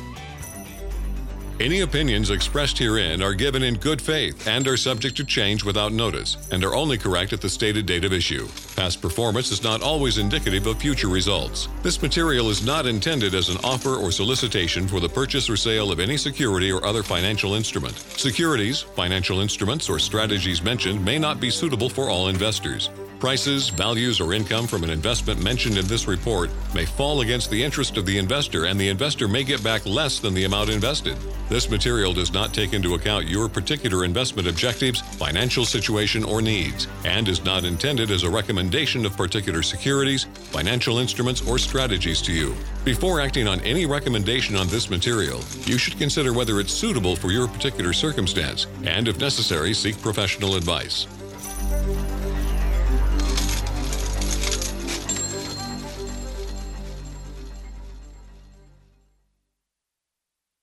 S1: Any opinions expressed herein are given in good faith and are subject to change without notice and are only correct at the stated date of issue. Past performance is not always indicative of future results. This material is not intended as an offer or solicitation for the purchase or sale of any security or other financial instrument. Securities, financial instruments, or strategies mentioned may not be suitable for all investors. Prices, values, or income from an investment mentioned in this report may fall against the interest of the investor, and the investor may get back less than the amount invested. This material does not take into account your particular investment objectives, financial situation, or needs, and is not intended as a recommendation of particular securities, financial instruments, or strategies to you. Before acting on any recommendation on this material, you should consider whether it's suitable for your particular circumstance, and if necessary, seek professional advice.